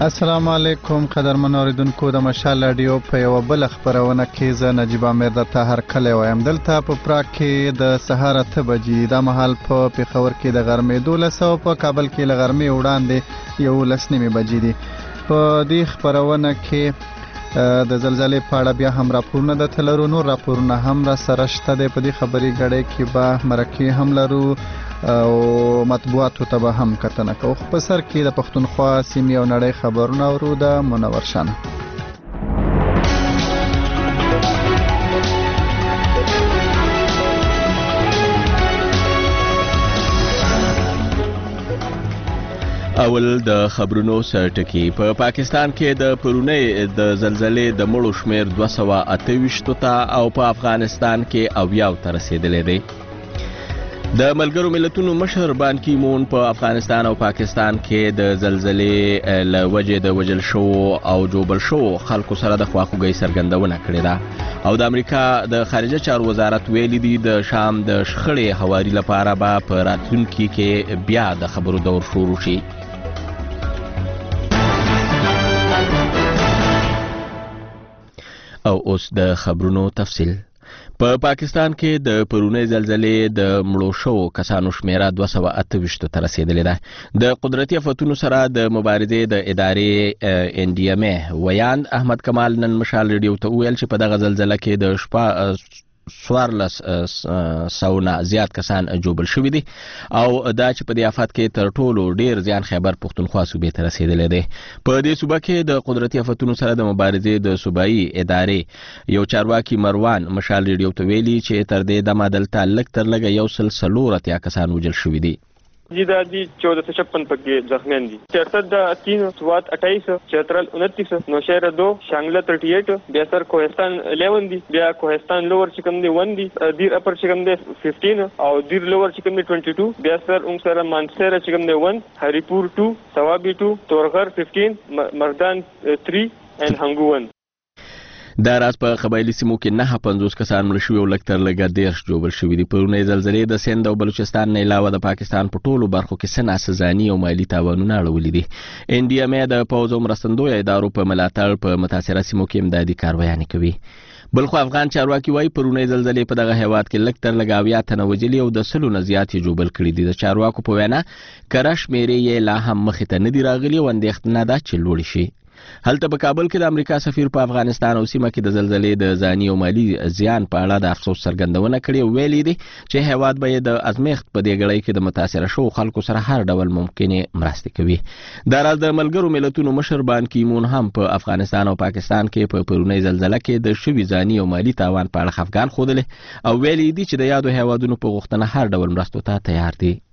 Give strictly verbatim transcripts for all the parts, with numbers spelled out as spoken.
السلام علیکم قدرمن اوریدونکو د مشال رادیو په یو بل خبرونه کې زه نجیب امیر درته هرکلی وایم. دلته په پراګ کې د سهار اته بجې دا مهال په پېښور کې د غرمې دولس او په کابل کې له غرمې وړاندې یولس نیمې بجې دي. په دې خبرونه کې د زلزلې په اړه بیا هم راپورونه درته لرو. نور راپورونه هم را سره شته دی. په دې خبري غړې کې به مرکې هم لرو او مطبوعاتو ته به هم کتنه کوو. په سر کې د پښتونخوا سیمې او نړۍ خبرونه ورو د منور شانه. اول د خبرونو سرټکی. په پاکستان کې د پرونی د زلزلې د مړو شمیر دوه سوه اته ویشت ته او په افغانستان کې اویاو ته رسیدلی دی. د ملګرو ملتونو مشر بان کی مون په افغانستان او پاکستان کې د زلزلې له وجې د وژل شوو او جوبل شوو خلکو سره د خواخوږۍ څرګندونه کړې ده او د امریکا د خارجه چارو وزارت ویلي دي د شام د شخړې هواري لپاره به په راتلونکي کې بیا د خبرو دور شروع شي. او اوس د خبرونو تفصیل. په پاکستان کې د پرونی زلزلې د مړو شوو کسانو شمیره دوه سوه اته ویشت ته رسیدلې ده. د قدرتي آفتونو سره د مبارزې د ادارې ان ډي ام ای ویان احمد کمال نن مشال ریډیو ته وویل چې په دغه زلزله کې د شپه څوارلس سوه زیات کسان جوبل شوي دي او دا چې په دې آفت کې تر ټولو ډیر زیان خیبر پښتونخوا صوبې ته رسیدلی دی. په دې صوبه کې د قدرتي آفتونو سره د مبارزې د صوبایي ادارې یو چارواکي مروان مشال ریډیو ته ویلي چې تر دې دمه دلته لږ تر لږه یو سل څلور اتیا کسان وژل شوي دي. जी दादी चौदह सौ छप्पन तक के जख्मी दी चरसद तीन स्वात अट्ठाईस चौतरल उनतीस नौशहर दो शांगला थर्टी एट बेसर कोहिस्तान इलेवन दी बिया कोहिस्तान लोअर चिकम दे वन दी दीर अपर चिकम दे फिफ्टीन और दीर लोअर चिकम दे ट्वेंटी टू बेसर उंगसर मानसर चिकम दे one Haripur two Swabi two Torghar fifteen Mardan three and Hangu one. دا راز په قبایلي سیمو کې نه پنځوس کسان مړه شوي او لږ تر لږه دېرش جوبل شوي دي. پرونی زلزلې د سند او بلوچستان نه علاوه د پاکستان په ټولو برخو کې څه ناسزاني او مالي تاوانونه اړولي دي. ان ډي ام ای د پوځ او مرستندویو ادارو په ملاتړ په متاثره سیمو کې امدادي کارویانې کوي. بلخو افغان چارواکي وایي پرونی زلزلې په دغه هیواد کې لږ تر لږه اویا تنه وژلي او د سلو نه زیات یې جوبل کړي دي. د چارواکو په وینا کره شمېرې یې لا هم مخې ته نه دي راغلي او اندېښنه ده چې لوړې شي. هلته په کابل کې د امریکا سفیر په افغانستان او سیمه کې د زلزلې د ځاني او مالي زیان په اړه د افسوس څرګندونه کړې او ویلي دي چې هیواد به د ازمیښت په دې غړۍ کې د متاثره شوو خلکو سره هر ډول ممکنه مرستې کوي. دا راز د ملګرو ملتونو مشر بان کی مون هم په افغانستان او پاکستان کې په پرونی زلزله کې د شوي ځاني او مالي تاوان په اړه خفګان ښودلی او ویلي دي چې د یادو هیوادونو په غوښتنه هر ډول مرستو ته تیار دي.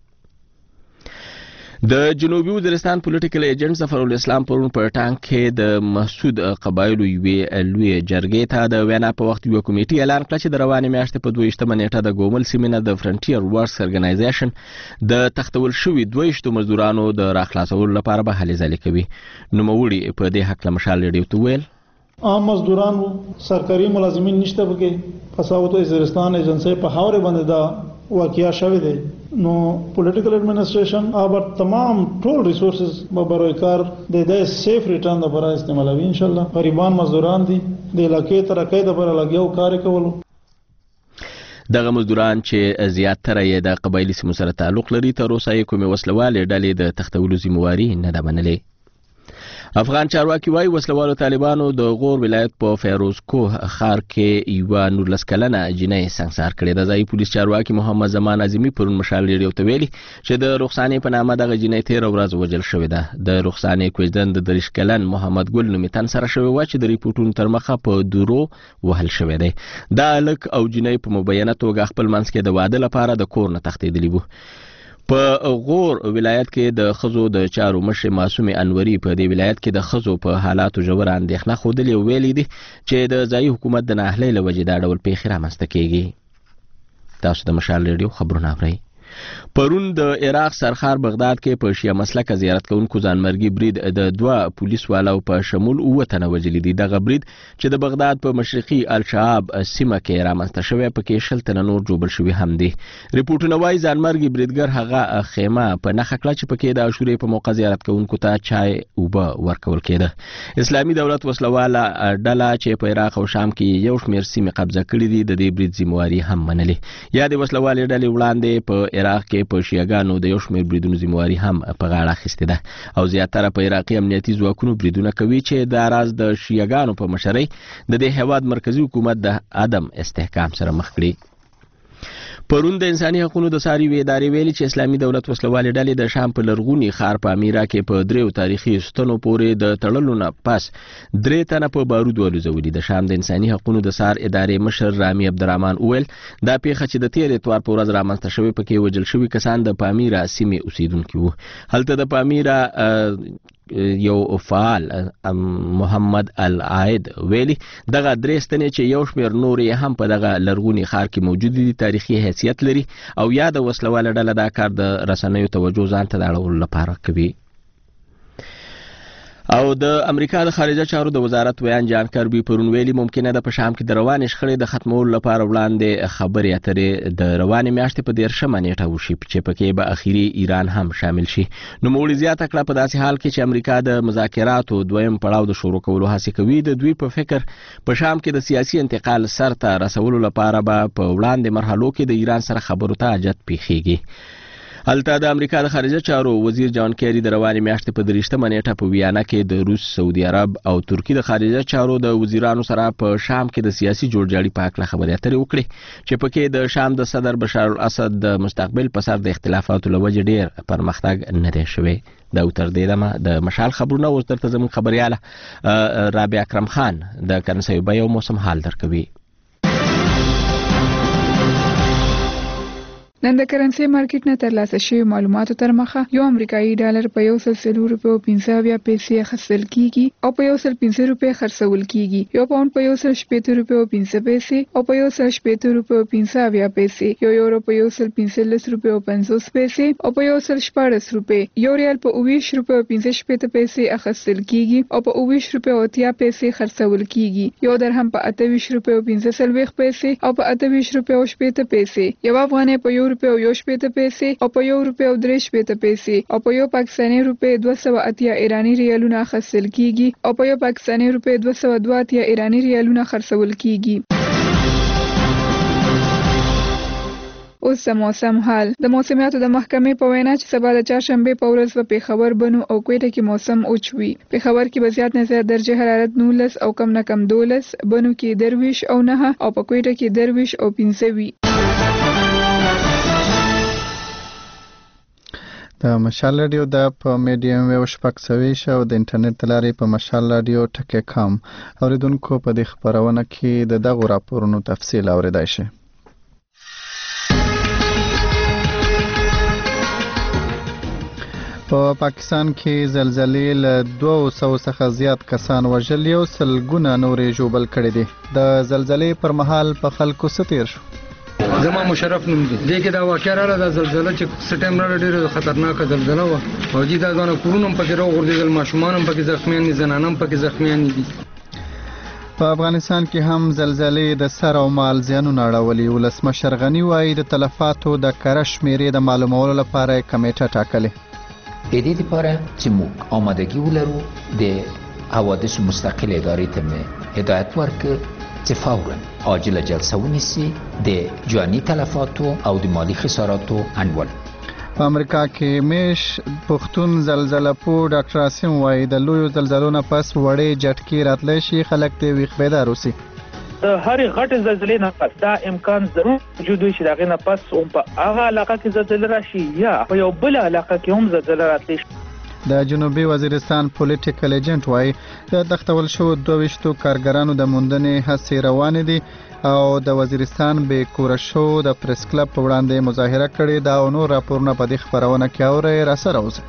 د جنوبي وزیرستان پولیټیکل ایجنټ ظفر الاسلام پرون په ټانک کې د محسود قبایلو یوې لویې جرګې ته د وینا په وخت یوه کمیټې اعلان کړه چې د روانې میاشتې په دویشتمه نیټه د ګومل سیمې نه د فرنټیر ورکس ارګنایزیشن د تختول شوي دویشتو مزدورانو د راخلاصولو لپاره به هلې ځلې کوي. نوموړي په دې هکله مشال ریډیو ته وویل عام مزدوران سرکاري ملازمین نشته پکې فساوت وزیرستان ایجنسی په خاورې باندې دا واقعیا شوی دی. نو پولیټیکل ایڈمنسټریشن اوبر تمام ټول ریسورسز به برای کار د دې سیف ریټرن لپاره استعمالوي. ان شاء الله غریبان مزدوران دي د علاقې ترقې لپاره لګیاو کار کولو. دغه مزدوران چې زیاتره یې د قبایلي سیمو سره تعلق لري تر اوسه یې کومې وسلوالې ډلې د تختولو ذمواري نه ده منلې. افغان چارواکي وایي وسلوالو طالبانو د غور ولایت په فیروز کوه ښار کې یوه نولس کلنه جینۍ سنګسار کړې ده. ځایي پولیس چارواکي محمد زمان اعظمي پرون مشال ریډیو ته ویلي چې د رخسانې په نامه دغه جینۍ تېره ورځ وژل شوې ده. د رخسانې کوژدن د دېرش کلن محمد ګل نومې تن سره شوې وه چې د ریپورټونو تر مخه په دورو وهل شوی دی. دا هلک او جینۍ په مبینه توګه خپل منځ کې د واده لپاره د کور نه تښتېدلي وو. په غور ولایت کې د ښځو د چارو مشر معصومې انوري په دې ولایت کې د ښځو په حالاتو ژوره اندېښنه ښودلې او ویلي دي چې د ځایي حکومت د ناهیلۍ له وجې دا ډول پیښې رامنځته کېږي. تاسو د مشال ریډیو خبرونه اورئ. پرون د عراق سرخار بغداد کې په شیعه مسلک زیارت کوونکو ځانمرګي برید د دوه پولیس والو په شمول اووه تنه وژلي دي. دغه برید چې د بغداد په مشرقي الشعاب سیمه کې رامنځته شوی پکې شل تنه نور جوړ شوي هم دي. ریپورټونه وايي ځانمرګي بریدګر هغه خیمه په نښه کړه چې پکې د عاشورې په موقع زیارت کوونکو ته چای اوبه ورکول کېده. اسلامي دولت وسلواله ډله چې په عراق او شام کې یو شمېر سیمې قبضه کړي دي د دې برید ذمہواري هم منلې. یا د وسلوالې ډلې وړاندې په عراق کې په شیعاګانو د یو شمېر بریدونو ذمہواري هم په غاړه اخیستې ده او زیاتره په عراقي امنیتي ځواکونو بریدونه کوي چې دا راز د شیعاګانو په مشرۍ د دې هیواد مرکزی حکومت د عدم استحکام سره مخ کړي. پرون د انساني حقوقو د ساري ادارې ویلي چې اسلامي دولت وسلوالې ډلې د شام په لرغوني ښار په امیرا کې په دریو تاریخي ستنو پورې د تړلو نه پس درې تنه په بارود ولوزولي. د شام د انساني حقوقو د سار ادارې مشر رامي عبدالرحمن وویل دا پیښه چې د تیر اتوار په ورځ رامنځته شوې پکې وژل شوي کسان د پامیرا سیمې اوسیدونکي وو. هلته د پامیرا یو فعال محمد العاید ویلي دغه درې ستنې چې یو شمېر نور یې هم په دغه لرغوني ښار کې موجود دي تاریخي حیثیت لري او یا د وسلواله ډله دا کار د رسنیو توجه ځان ته د اړولو لپاره کوي. او د امریکا د خارجه چارو د وزارت ویان جان کربي پرون ویلي ممکنه ده په شام کې د روانې شخړې د ختمولو لپاره وړاندې خبرې اترې د روانې میاشتې په دیرشمه نیټه وشي چې پکې به اخیری ایران هم شامل شي. نوموړي زیاته کړه په داسې حال کې چې امریکا د مذاکراتو دویم پړاو د شروع کولو هڅې کوي د دوی په فکر په شام کې د سیاسي انتقال سر ته رسولو لپاره به په وړاندې مرحلو کې د ایران سره خبرو ته حاجت پیښیږي. هلته د امریکا د خارجه چارو وزیر جان کیری د روانې میاشتې په دریشتمه نیټه په ویانا کې د روس، سعودي عرب او ترکی د خارجه چارو د وزیرانو سره په شام کې د سیاسي جوړجاړي په هکله خبرې اترې وکړې چې پکې د شام د صدر بشار الاسد د مستقبل په سر د اختلافاتو له وجې ډېر پرمختګ نه دی شوی. دا تر دې دمه د مشال خبرونه اوس درته زموږ خبرياله رابعه اکرم خان د کرنسي بیو موسم حال درکوي. نن د کرنسي مارکیټ نه ترلاسه شوی معلوماتو تر مخه یو امریکایي ډالر په یو سل څلور روپیو پنځه اویا پیسې اخیستل کیږي او په یو سل پنځه روپۍ خرڅول کیږي. یو پاونډ په یو سل شپېته روپیو پنځه پیسې او په یو سل شپېته روپیو پنځه اویا پیسې، یو یورو په یو سل پنځلس روپیو پنځوس پیسې او په یو سل شپاړس روپۍ، یو ریال په اوویشت روپیو پنځه شپېته پیسې اخیستل کیږي او په اوویشت روپیو اتیا پیسې خرڅول کیږي. یو درهم په اته ویشت روپیو پنځه څلوېښت پیسې او په اته ویشت روپیو شپېته پیسې، یو افغانۍ په یو روپیو یو شپېته پیسې او په یو روپیو درې شپېته پیسې او په یو پاکستاني روپۍ دوه سوه اتیا ایراني ریالونه اخیستل کیږي او په یو پاکستاني روپۍ دوه سوه دوه اتیا ایراني ریالونه خرڅول کیږي. اوس د موسم حال. د موسمیاتو د محکمې په وینا چې سبا د چهارشنبې په ورځ په پېښور، بنو او کوټه کې موسم اوچ وي. پېښور کې به زیات نه زیات درجه حرارت نولس او کم نه کم دولس، بنو کې درویش او نه او په کوټه کې درویش او پنځه وي. د مشال رادیو د په میډیم ویو شپږ سویش او د انټرنیټ لارې په مشال رادیو ټکی کام اوریدونکو په دې خبرونه کې د دغو راپورونو تفصیل اوریدای شي. په پاکستان کې زلزلې له دوه سوه څخه زیات کسان وژلي او سلګونه نورې ژوبل کړي دي. د زلزلې پر مهال په خلکو څه تیر شو؟ زما مشرف نوم دی. دې کې دا واقعه راغله د زلزلې چې سټیم را ډېره خطرناکه زلزله وه او چې دا ځانه کورونه هم پکې راوغورځېدل، ماشومان هم پکې زخمیان دي، زنانه هم پکې زخمیان دي. په افغانستان کې هم زلزلې د سر او مال زیانونه اړولي. ولسمشر غني وایي د تلفاتو د کره شمېرې د معلومولو لپاره یې کمیټه ټاکلې. د دې لپاره چې موږ آمادګي ولرو د حوادث مستقل ادارې ته مې هدایت ورکړ چې فوراً عاجله جلسه ونیسي د جانی تلفاتو او د مالی خساراتو انډول. په امریکا کې میش پښتون زلزله پوه ډاکټر عاصم وایي د لویو زلزلو نه پس وړې جټکې راتلی شي، خلک دې ویښ بیدار اوسي. د هرې غټې زلزلې نه پس دا امکان ضرور موجود وي چې د هغې نه پس هم په هغه علاقه کې زلزله راشي یا په یو بله علاقه کې هم زلزله راتلی شي. د جنوبي وزیرستان پولیټیکل ایجنټ وایي د تختول شوو دوه ویشتو کارګرانو د موندنې هڅې روانې دي او د وزیرستان بې کوره شو د پریس کلب په وړاندې مظاهره کړې. دا او نور راپورونه په دې خپرونه کې اورئ. راسره اوسئ.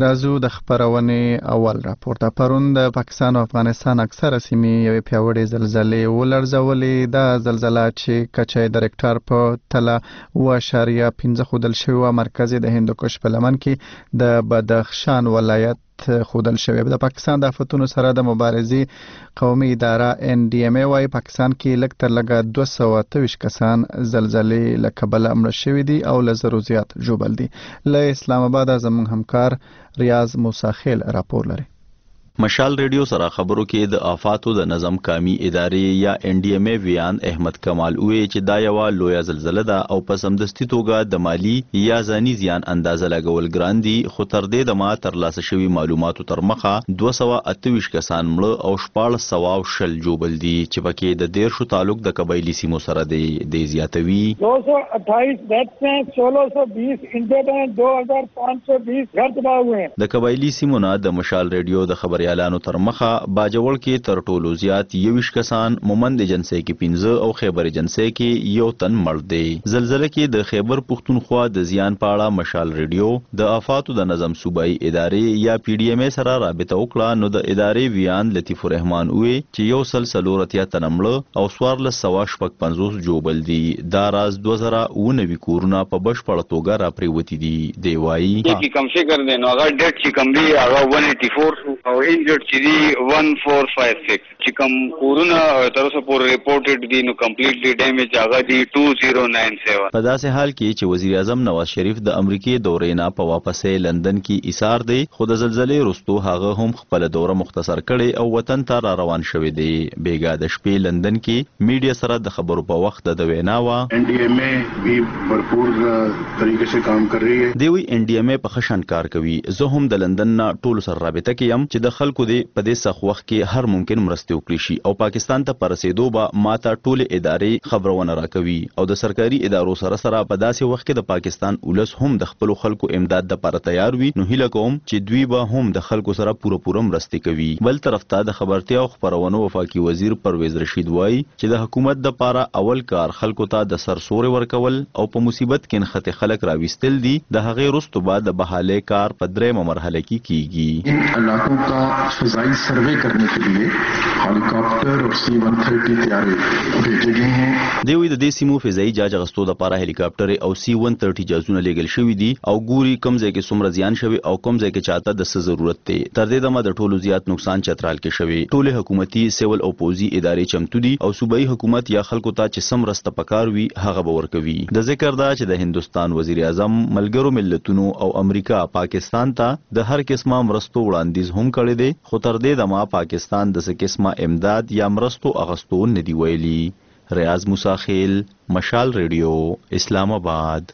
رازو د خبرونې اول راپور ته پرون د پاکستان او افغانستان اکثره سیمې یوې پیاوړې زلزلې ولړزولې. دا زلزله چې کچې د ریکټر په تله اوه اعشاریه پنځه ښودل شوې وه، مرکز د هندوکش په لمن کې د بدخشان ولایت خودل شوی. د پاکستان د آفتونو سره د مبارزې قومي اداره ان ډي ام ای وايي پاکستان کې لږ تر لږه دوه سوه اته ویشت کسان زلزلې له کبله مړه شوي دي او له زرو زیات ژوبل دي. له اسلام آباد زموږ همکار ریاض موسی خیل راپور لري. مشال ریډیو سره خبرو کې د آفاتو د نظم قومي ادارې یا ان ډي ام ای ویان احمد کمال وی چې دا یو لوی زلزلہ ده او په سمدستي توګه د مالی یا ځاني زیان اندازه لګول ګران دي، خو تر دې د ما تر لاسه شوی معلوماتو تر مخه دوه سوه اته ویشت کسان مړه او شپاړس سوه او شل ژوبل دي چې پکې د دیرشو تعلق د قبایلي سیمو سره دی زیاتوي. دو سو اٹھائیس ڈیتھس ہیں، سولہ سو بیس انجرڈ ہیں، دو ہزار پانچ سو بیس گھر تباہ ہوئے ہیں. د قبایلي سیمو نه د مشال ریډیو د خبري اعلانو تر مخه باجوړ کې تر ټولو زیات یویش کسان، مومند جنسي کې پنځه او خیبر جنسي کې یو تن مړ دی. زلزلہ کې د خیبر پښتونخوا د زیان پاړه مشال ریډیو د آفاتو د نظم صوبایي ادارې یا پی ډي ام ای سره رابطه وکړه، نو د ادارې ویان لطیف الرحمن وی چې یو سل څلور اتیا تن مړه او څوارلس سوه شپږ پنځوس ژوبل دي. دا راز دوه زره اووه نوي کورونه په بشپړه توګه را پریوتي دي. دی وایي چې کم څه کړ دي نو هغه ډیټ چې کم دی هغه ایک سو چورانوي او انجرډ چې دی ون فور فایو سکس چې کوم کورونه تر اوسه پورې ریپورټډ دي نو کمپلیټلی ډیمیج هغه دی ټو زیرو ناین سیون. په داسې حال کې چې وزیر اعظم نواز شریف د امریکې دورې نه په واپسې لندن کې ایثار دی، خو د زلزلې وروسته هغه هم خپل دوره مختصر کړي او وطن ته را روان شوی دی. بیګا د شپې لندن کې میډیا سره د خبرو په وخت د وینا وا ان ڈی ایم اے بھی بھرپور طریقے سے کام کر رہی ہے. دی وی ان ډي ام ای په خشن کار کوي. زه هم د لندن نه ټول سره رابطه کوم چې د خلکو دی په دې سخت وخت کې هر ممکن مرسته وکړي شي او پاکستان ته پر رسیدو به ماته ټول ادارې خبرونه راکوي او د سرکاري ادارو سره سره په داسې وخت کې د پاکستان ولس هم د خپل خلکو امداد لپاره تیار وي. نو هیله کوم چې دوی به هم د خلکو سره پوره پوره مرسته کوي. بل طرف ته د خبرتیا او خبرونو وفاقي وزیر پرویز رشید وایي چې د حکومت د لپاره اول کار خلکو ته د سرسوري ورکول او په مصیبت کې نخته خلک راويستل دي. د هغې وروسته بعد د بحاله کار په درېمه مرحله کې کیږي. ان علاقوں کا فضائی سروے کرنے کے لیے ہیلی کاپٹر اور سی ون تھرٹی طیارے بھیجے گئے ہیں. دی وی د دې سیمو فضائی جاج غستو د لپاره هیلی کاپټر او سی ون تھرٹی جازونه لېږل شوي دي او ګوري کوم ځای کې څومره زیان شوی او کوم ځای کې چاته د څه ضرورت دی. تر دې دمه د ټولو زیات نقصان چترال کې شوی. ټول حکومتي سیول او پوزي ادارې چمتو دي او صوبایي حکومت یا خلکو ته چې سم رسته پکار وي هغه به ورکوي. د ذکر دا چې د هندستان وزیر اعظم ملګرو ملتونو او امریکا پاکستان ته د هر قسمه مرستو وړاندیز هم کړی دی، خو تر دې دمه پاکستان د څه قسمه امداد یا مرستو اغستو نه دی ویلي. ریاض موسی خیل، مشال ریډیو، اسلام آباد.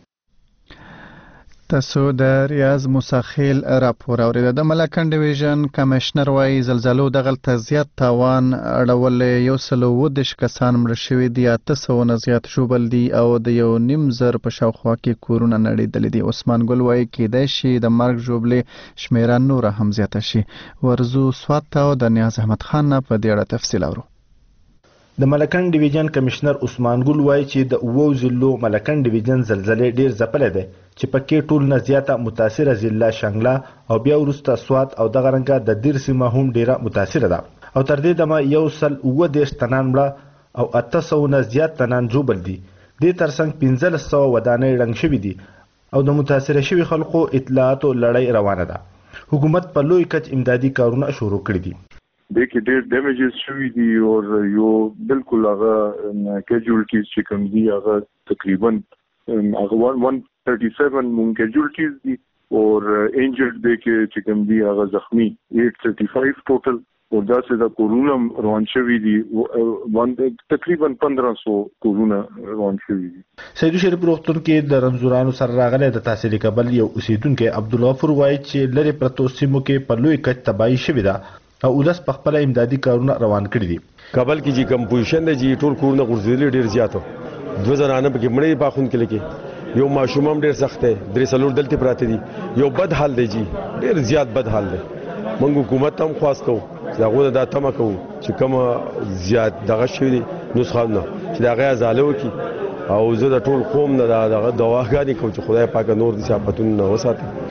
تاسو د ریاض موسی خیل راپور اوریدل. د ملکن ډیویژن کمشنر وايي زلزلو دغلته زیات تاوان اړول، یو سل اووه دېرش کسان مړه شوي دي، اته سوه نه زیات ژوبل دي او د یو نیم زر په شاوخوا کې کورونه نړېدلي دي. عثمان ګل وايي کېدای شي د مرګ ژوبلې شمیره نوره هم زیاته شي. ورزو سوات ته او د نیاز احمد خان نه په دې اړه تفصیل اورو. د ملکن ډیویژن کمشنر عثمان ګل وایي چې د اوو ضلعو ملکن ډیویژن زلزلې ډیر ځپلې ده چې پکې ټول نه زیاته متاثره ضلع شانګله او بیا وروسته سوات او دغه رنګه د دیر سیمه هم ډیره متاثره ده او تر دې دمه یو سل اووه دېرش تنان مړه او اته سوه نه زیات تنان ژوبل دي. دې ترڅنګ پنځلس سوه ودانۍ ړنګ شوي دي او د متاثره شوي خلکو اطلاعاتو لړۍ روانه ده. حکومت په لوی کچ امدادي کارونه شروع کړي دي. دیکھیں ډېر ډیمیجز شوي دي او یو بالکل هغه کیجوالټیز چې کوم دي هغه تقریبا هغه ون تھرٹی سیون مونږ کیجوالټیز دي او انجرډ دی کې چې کوم دي هغه زخمی ایٹ تھرٹی فائیو ټوټل او داسې د کورونا روان شوي دي تقریبا پندرہ سو کورونا روان شوي دي. سیدو شریف روغتون کې د رنځورانو سره راغلی د تحصیل کابل یو اوسیدونکی عبدالغفور وایي چې لرې پرتو سیمو کې په لوی کچ تباهي شوې ده او ولس په خپل امدادي کارونه روان کړي دي. کابل کې چې کم پوزیشن دی چې ټول کورونه غورځېدلي ډېر زیات و، دوه زنانه پکې مړې پاخون کې لکې یو ماشوم هم ډېر سخت دی، درې څلور دلته پراته دي. یو بد حال دی جی، ډېر زیات بد حال دی. موږ حکومت ته هم خواست کوو چې د هغو نه دا تمه کوو چې کومه زیات دغه شوي دي نسخه نه چې د هغې ازاله وکړي او زه د ټول قوم نه دغه دعاګانې کوم چې خدای پاکه نور داسې آفتونه نه وساتي.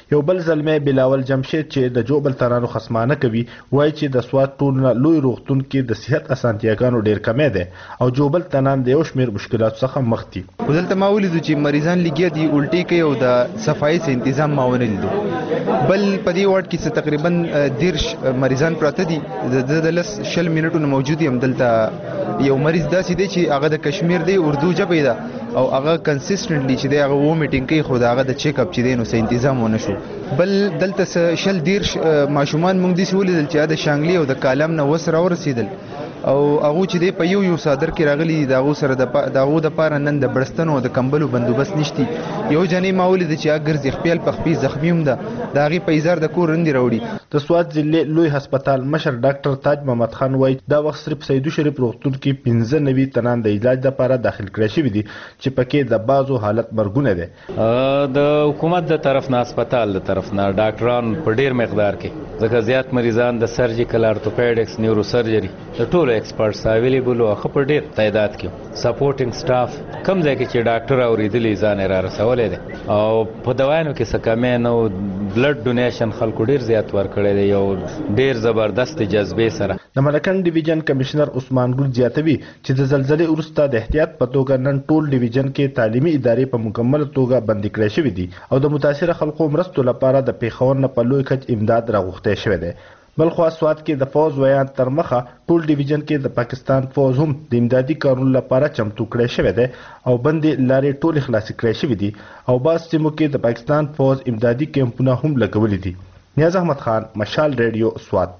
یو بل زلمی بلاول جمشید چې د جوبل ترانو خصمانه کوي وایي چې د سوات ټولنه لوی روغتون کې د صحت اسانتیاګانو ډیر کمی دی او جوبل تنان د یو شمیر مشکلات څخه مخ دي. دلته ما ولیدو چې مریضان لګیا دي الټي کوي او د صفایي څخه تنظیم ما ونه لیدو. بل په دې وارډ کې تقریبا دیرش مریضان پراته دي. د لس شل منټونو موجود یم دلته. یو مریض داسې دی چې هغه د کشمیر دی اردو ژبه ده او هغه کنسیسټنټلی چې دی هغه و میټینګ کوي خو هغه د چیک اپ چې دی نو څه تنظیم ونه شو. بل دلته شل دیرش ماشومان موږ دې ولیدل چې د شانګلی او د کالم نه وسره ورسېدل او هغه چې دی په یو یو صادر کې راغلي دا غو سره د داغو د پاره نن د برستنو او د کمبلو بندوبست نشتی. یو جنې ما ولید چې اگر ځخپل په خپل زخمیم ده دا غي پیزار د کور رندي راوړي. د سوات ضلع لوی هسپتال مشر ډاکټر تاج محمد خان وایي دا وخت صرف سیدو شریف روغتون کې پنځه نوي تنان د علاج لپاره داخل کړی شوی دي چې پکې د بازو حالت مرګونه ده. د حکومت د طرف نه هسپتال د طرف نه ډاکټران په ډیر مقدار کې ځکه زیات مریضان د سرجیکل ارتوپیډکس نیورو سرجری د ټولو ایکسپرټس اویلیبل او خپل ډیر تعداد کې سپورټینګ سټاف کم ځای کې چې ډاکټر اوریدلې ځان را رسولې ده او په دوايانو کې څه کمې نو بلډ ډونیشن خلکو ډیر زیات ورکړی دی یو ډیر زبردست جذبې سره. د ملکن ډیویژن کمشنر عثمان ګل زیاتوي چې د زلزلې وروسته د احتیاط په توګه نن ټول ډیویژن کې تعلیمي ادارې په مکمل توګه بندي کړې شوې دي او د متاثره خلکو مرستو لپاره د پیښور نه په لوی کچ امداد راغوښتی شوی دی. بلخوا سوات کې د فوز ویان تر مخه ټول ډیویژن کې د پاکستان فوز هم د امدادي کارونو لپاره چمتو کړی شوی دی او بندې لارې ټولې خلاصې کړی شوې دي او بعض سیمو کې د پاکستان فوز امدادي کیمپونه هم لګولي دي. نیاز احمد خان، مشال ریډیو، سوات.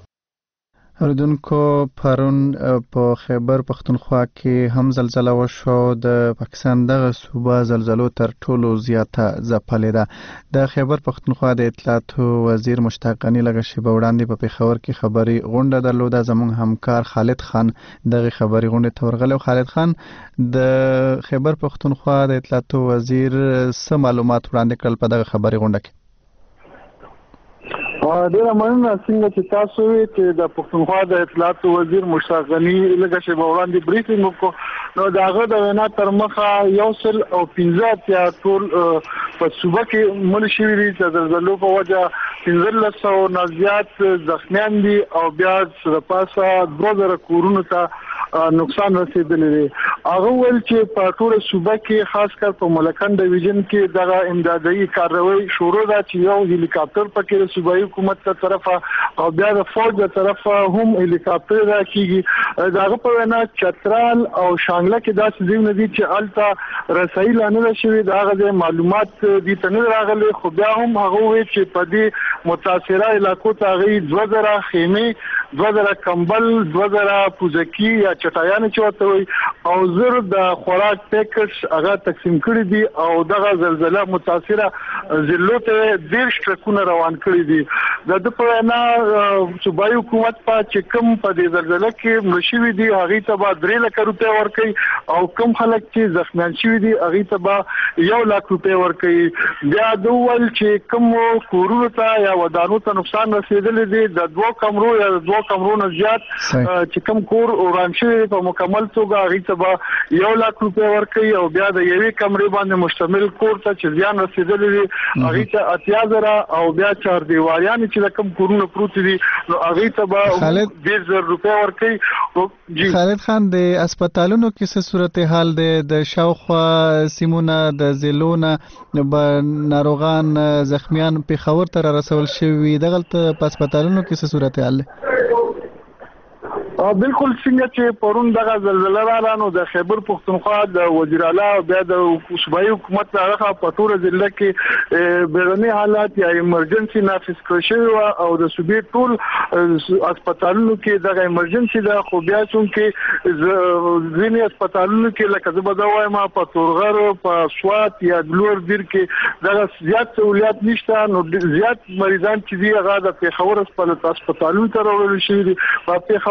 اردوونکو پرون په خیبر پختونخوا کې هم زلزله وشو. د پاکستان دغه صوبه زلزلو تر ټولو زیاته ځپلې ده. د خیبر پختونخوا د اطلاعاتو وزیر مشتاق غني لږ شیبه وړاندې په پیښور کې خبري غونډه درلوده. زموږ همکار خالد خان دغه خبري غونډه ته ورغلی. خالد خان، د خیبر پختونخوا د اطلاعاتو وزیر څه معلومات وړاندې کړل په دغه خبري غونډه کې؟ ډیره مننه. څنګه چې تاسو وی چې د پښتونخوا د اطلاعاتو وزیر مشتاق غني لږه شیبه وړاندې بریفینګ وکړ نو داغه د وینا تر مخه یو سل او پنځه اتیا ټول په صوبه کې مړ شوي دي چې د زلزلو په وجه پنځلس سوه نه زیات زخمیان دي او بیا د پاسه دوه زره کورونو ته نقصان رسیدلی دی. هغه ویل چې په ټوله صوبه کې خاص کر په ملکن ډیویژن کې دغه امدادي کاروي شروع ده چې یو هلیکاپټر پکې صوبایي حکومت تر طرفه او بیا د فوج تر طرفه هم هلیکاپټر راکېږي. دغه په وینا چترال او شانګله کې داسې ځایونه دي چې هلته رسایي لا نه شوي د هغه ځای معلومات دي ته نه راغلي خو بیا هم هغه وایي چې په دې متاثره علاقو ته هغوی دوه زره خیمې، دوه زره کمبل، دوه زره پوزکي یا چټایانې چې ورته وایي او زر د خوراک پیکټس هغه تقسیم کړي دي او دغه زلزله متاثره ضلعو ته دېرش ټرکونه روان کړي دي. د ده په وینا صوبایي حکومت په چې کوم په دې زلزله کې مړه شوي دي هغوی ته به درې لکه روپۍ ورکوي او کوم خلک چې زخمیان شوي دي هغوی ته به یو لاک روپۍ ورکوي. بیا ده وویل چې کوم کورونو ته یا ودانو ته نقصان رسېدلی دی د دوو کمرو یا د دوو کمرو نه زیات چې کوم کور وران شوی په مکمل توګه هغوی ته به یو لاک روپۍ ورکوي او بیا د یوې کمرې باندې مشتمل کور ته چې زیان رسېدلی دی هغوی ته اتیا زره او بیا چار دیواریانې چې د کوم کورونه پروت دي نو هغوی ته به ډېر زر روپۍ ورکوي. خالد خان، د اسپتالونو کې څه صورتحال دی؟ د شاوخوا سیمونه د ضلعو نه به ناروغان زخمیان پیښور ته را رسول شوي دغلته په اسپتالونو کې څه صورتحال دی؟ بالکل څنګه چې پرون دغه زلزله راغله نو د خیبر پښتونخوا د وزیر اعلی او بیا د صوبایي حکومت هغه په ټوله ضلع کې بیړني حالات یا ایمرجنسي نافذ کړی شوی و او د صوبې ټول اسپتالونو کې دغه ایمرجنسي ده خو بیا چونکې ځینې اسپتالونو کې لکه زه به دا وایم په تورغر، په سوات یا بلور دیر کې دغه زیات سهولیات نشته نو زیات مریضان چې دي هغه د پېښور اسپتالونو ته راوړل شوي دي. په پېښور کې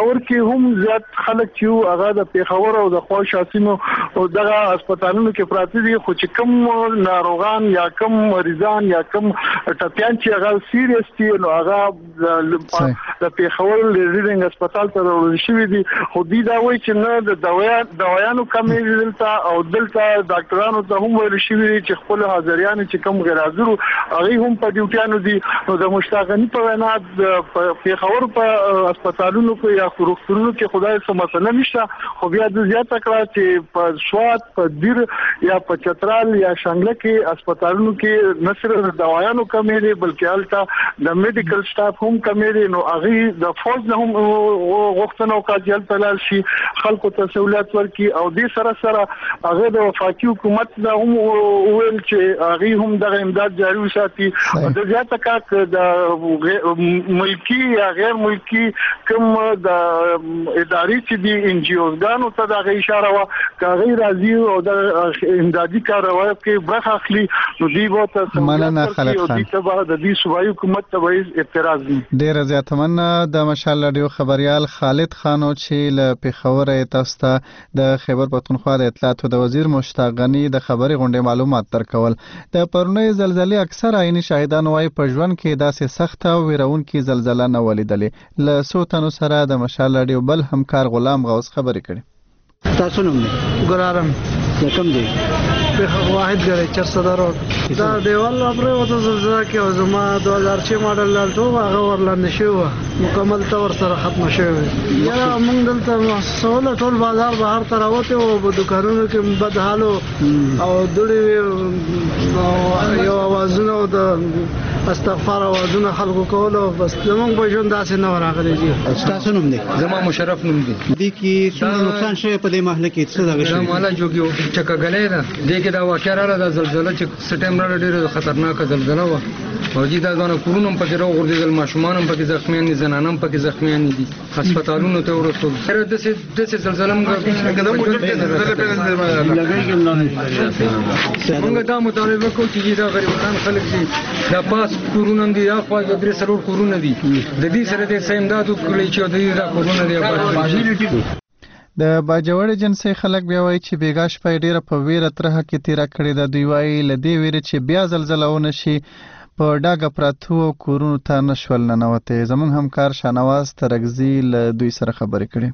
کې هم زیات خلک چې هغه د پیښور او د خوشاسینو او دغه هسپتالونو کې پراته دي، خو چې کوم ناروغان یا کوم مریضان یا کوم ټپيان چې هغه سیریس دي نو هغه د پیښور ریډینګ هسپتال ته ورول شوی دي. خو دې دا وایي چې نه د دوايان دوايانو کمې دلته او دلته ډاکټرانو ته هم ویل شوی دي چې خپل حاضریان چې کوم غیر حاضر هغه هم په ډیوټیانو دي. نو د مشتاق غنی په وینا د پیښور په هسپتالونو کې یا روغتونونو کې خدای څه مسله نشته، خو بیا د زیاته کړه چې په سواد په دیر یا په چترال یا شانګله کې هسپتالونو کې نه صرف د دوايانو کمې دي بلکې هلته د میډیکل سټاف هم کمې دي. نو هغه د فوج نه هم غوښتنه وکړه چې هلته لاړ شي، خلکو ته سہولت ورکړي او دې سره سره هغه د وفاقي حکومت نه هم ویل چې هغه هم دغه امداد جاري وساتي. د زیاته کار د ملکی یا غیر ملکی کوم د ادارې چې دي ان جی اوز ګانو ته د اشاره وا کاغی راځي او د امدادي کاروایی کې برخه اخلي نو دی به ته مننه خالد خان د دې صوبایي حکومت ته وایي اعتراض دي. ډیر زیات مننه د مشال رادیو خبريال خالد خانو چې له پیښور تاسو ته د خیبر پختونخوا د اطلاعات د وزیر مشتاق غنی د خبري غونډې معلومات ترکول. د پرونی زلزلې اکثر عیني شاهدان وايي په ژوند کې داسې سخت او ویرونکې زلزلہ نه ولیدلې. له سوتنو سره د مشال رادیو بل همکار غلام غوث خبرې کړي. تاسو نوم دی ګلارم کوم دی په واحد غره چرسدار دا دیوال پرې وته زلزلہ کې او زما دوه هزار چھ ماډل لالټو هغه ورلاندې شو مکمل تور سره ختم شوی. یا موږ دلته سوال ټول بازار بهر تر راوته او په دکانونو کې بد حالو او دوی یو اوازونه د استغفار اوازونه خلکو کولو بس زمونږ په ژوند داسې نه راغلی دي. تاسو نوم دی زما مشرف نوم دی. دي کې څنګه نقصان شوی په دې محله کې څه دا شي مالا جوګیو چکګلې ده دې کې دا واقعا را ده زلزلہ چې سپټمبر ډېر خطرناک زلزلہ و او دې دا غواړم کورونم پکې راو غورځېدل ماشومان هم پکې زخمیان دي زنانه هم پکې زخمیان دي هسپتالونو ته ورسول هر د څه د څه زلزلہ موږ دا مطالبه کوو چې دا غریبان خلک دي دا پاس کورونه دي یا خو د درې سرور کورونه دي د دې سره د سیمداد کړی چې د دې دا کورونه دي. د باجوړ جنسي خلک بیا وایي چې بیګا شپه ډیره په ویره ترخه کې تیره کړې ده. دوی وایي له دې ویرې چې بیا زلزلہ ونشي په ډاګه پراتو کورونو ته نشول ننوته. زمونږ همکار شانواز ترګزي له دوی سره خبرې کړي.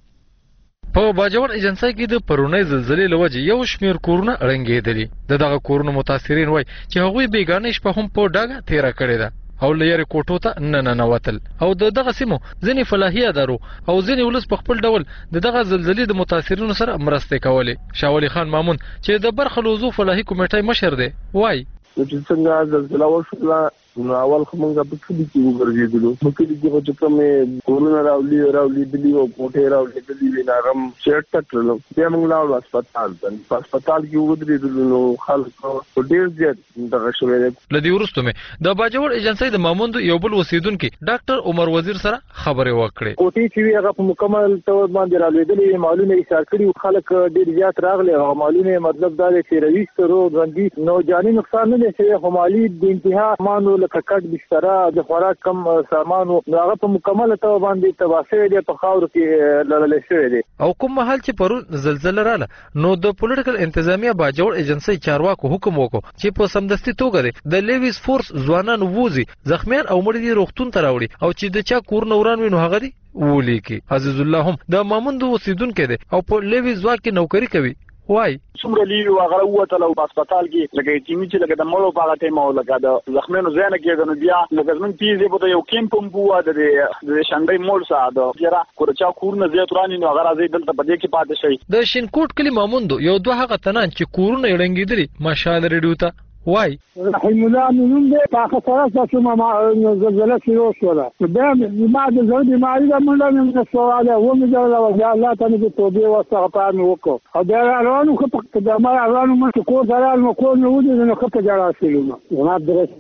په باجوړ ایجنسی کې د پرونی زلزلې لوجه یو شمیر کورونه اړنګېدلي. د دغه کورونو متاثرین وایي چې هغوی بیګانې شپه هم په ډاګه تیره کړې ده او لیر کوټو ته نه نه نوتل او دغه سیمو ځنې فلاحي ادارو او ځنې ولس په خپل ډول دغه زلزلې د متاثرینو سره مرسته کولې. شاولی خان مامون چې د برخلوزو فلاحي کمیټې مشر دی وایي چې څنګه زلزلہ وشوله نو اول خمنګه په کلی کې وګرځېدلو په کلی کې چې کومه کورونه راولي راولي دلی او کوټه راولي دلی وینا غم چیرته تللو بیا موږ لاړو هسپتال ته هسپتال کې وګرځېدلو نو خلک ډېر زیات دغه شوی لدی ورستو مې د باجوړ ایجنسی د ماموند یو بل وسیدونکو ډاکټر عمر وزیر سره خبرې وکړې. کوټې چې هغه په مکمل تور باندې راولېدلې معلومه یې سار کړی خلک ډېر زیات راغلي او معلومه مطلب دا دی چې رويست رو ژوندۍ نو جاني نقصان نه لري چې همالي د انتها مانو کټ بستر د خوراک کم سامانو هغه په مکمل توګه باندې تباسه دي په خاور کې لړل شوی دي. او کوم محل چې پرون زلزلہ رااله نو د پولیټیکل انتظامیه باجوړ ایجنسی چارواکو حکم وکړ چې په سمدستي توګه د لیویس فورس ځوانان ووزي زخمیان او مړي دي روغتون ته راوړي او چې د چا کور نوران وینو هغه دي ولیکي. عزیز الله هم د ماموند وسیدونکو دي او په لیویس ځواک کې نوکری کوي وای څومره لیو هغه وته له هسپتال کې لکه چې چې لکه د مړو په هغه ټیم او لکه د زخمونو ځای نه کېږي نو بیا لکه زمون پیزه په یو کیمپ هم بوه د د شنبې مول ساده یاره کورچا کورونه زیات رانی نو هغه راځي دلته په دې کې پاتې شي. د شینکوټ کلی ماموندو یو دوه هغه تنان چې کورونه یړنګېدلي ماشاءالله ریډیو ته وای رحیم الله نوم دې په خسارت چې ما زلزلہ شروع شوه بیا ما د زړه بیماری د منډه نه سواله و مې دا الله تعالی په توبه واستغفار مې وکړ او دا روانو خو د ما روانو مې کو سره نو کو نو دې نو خپل جړا شلو ما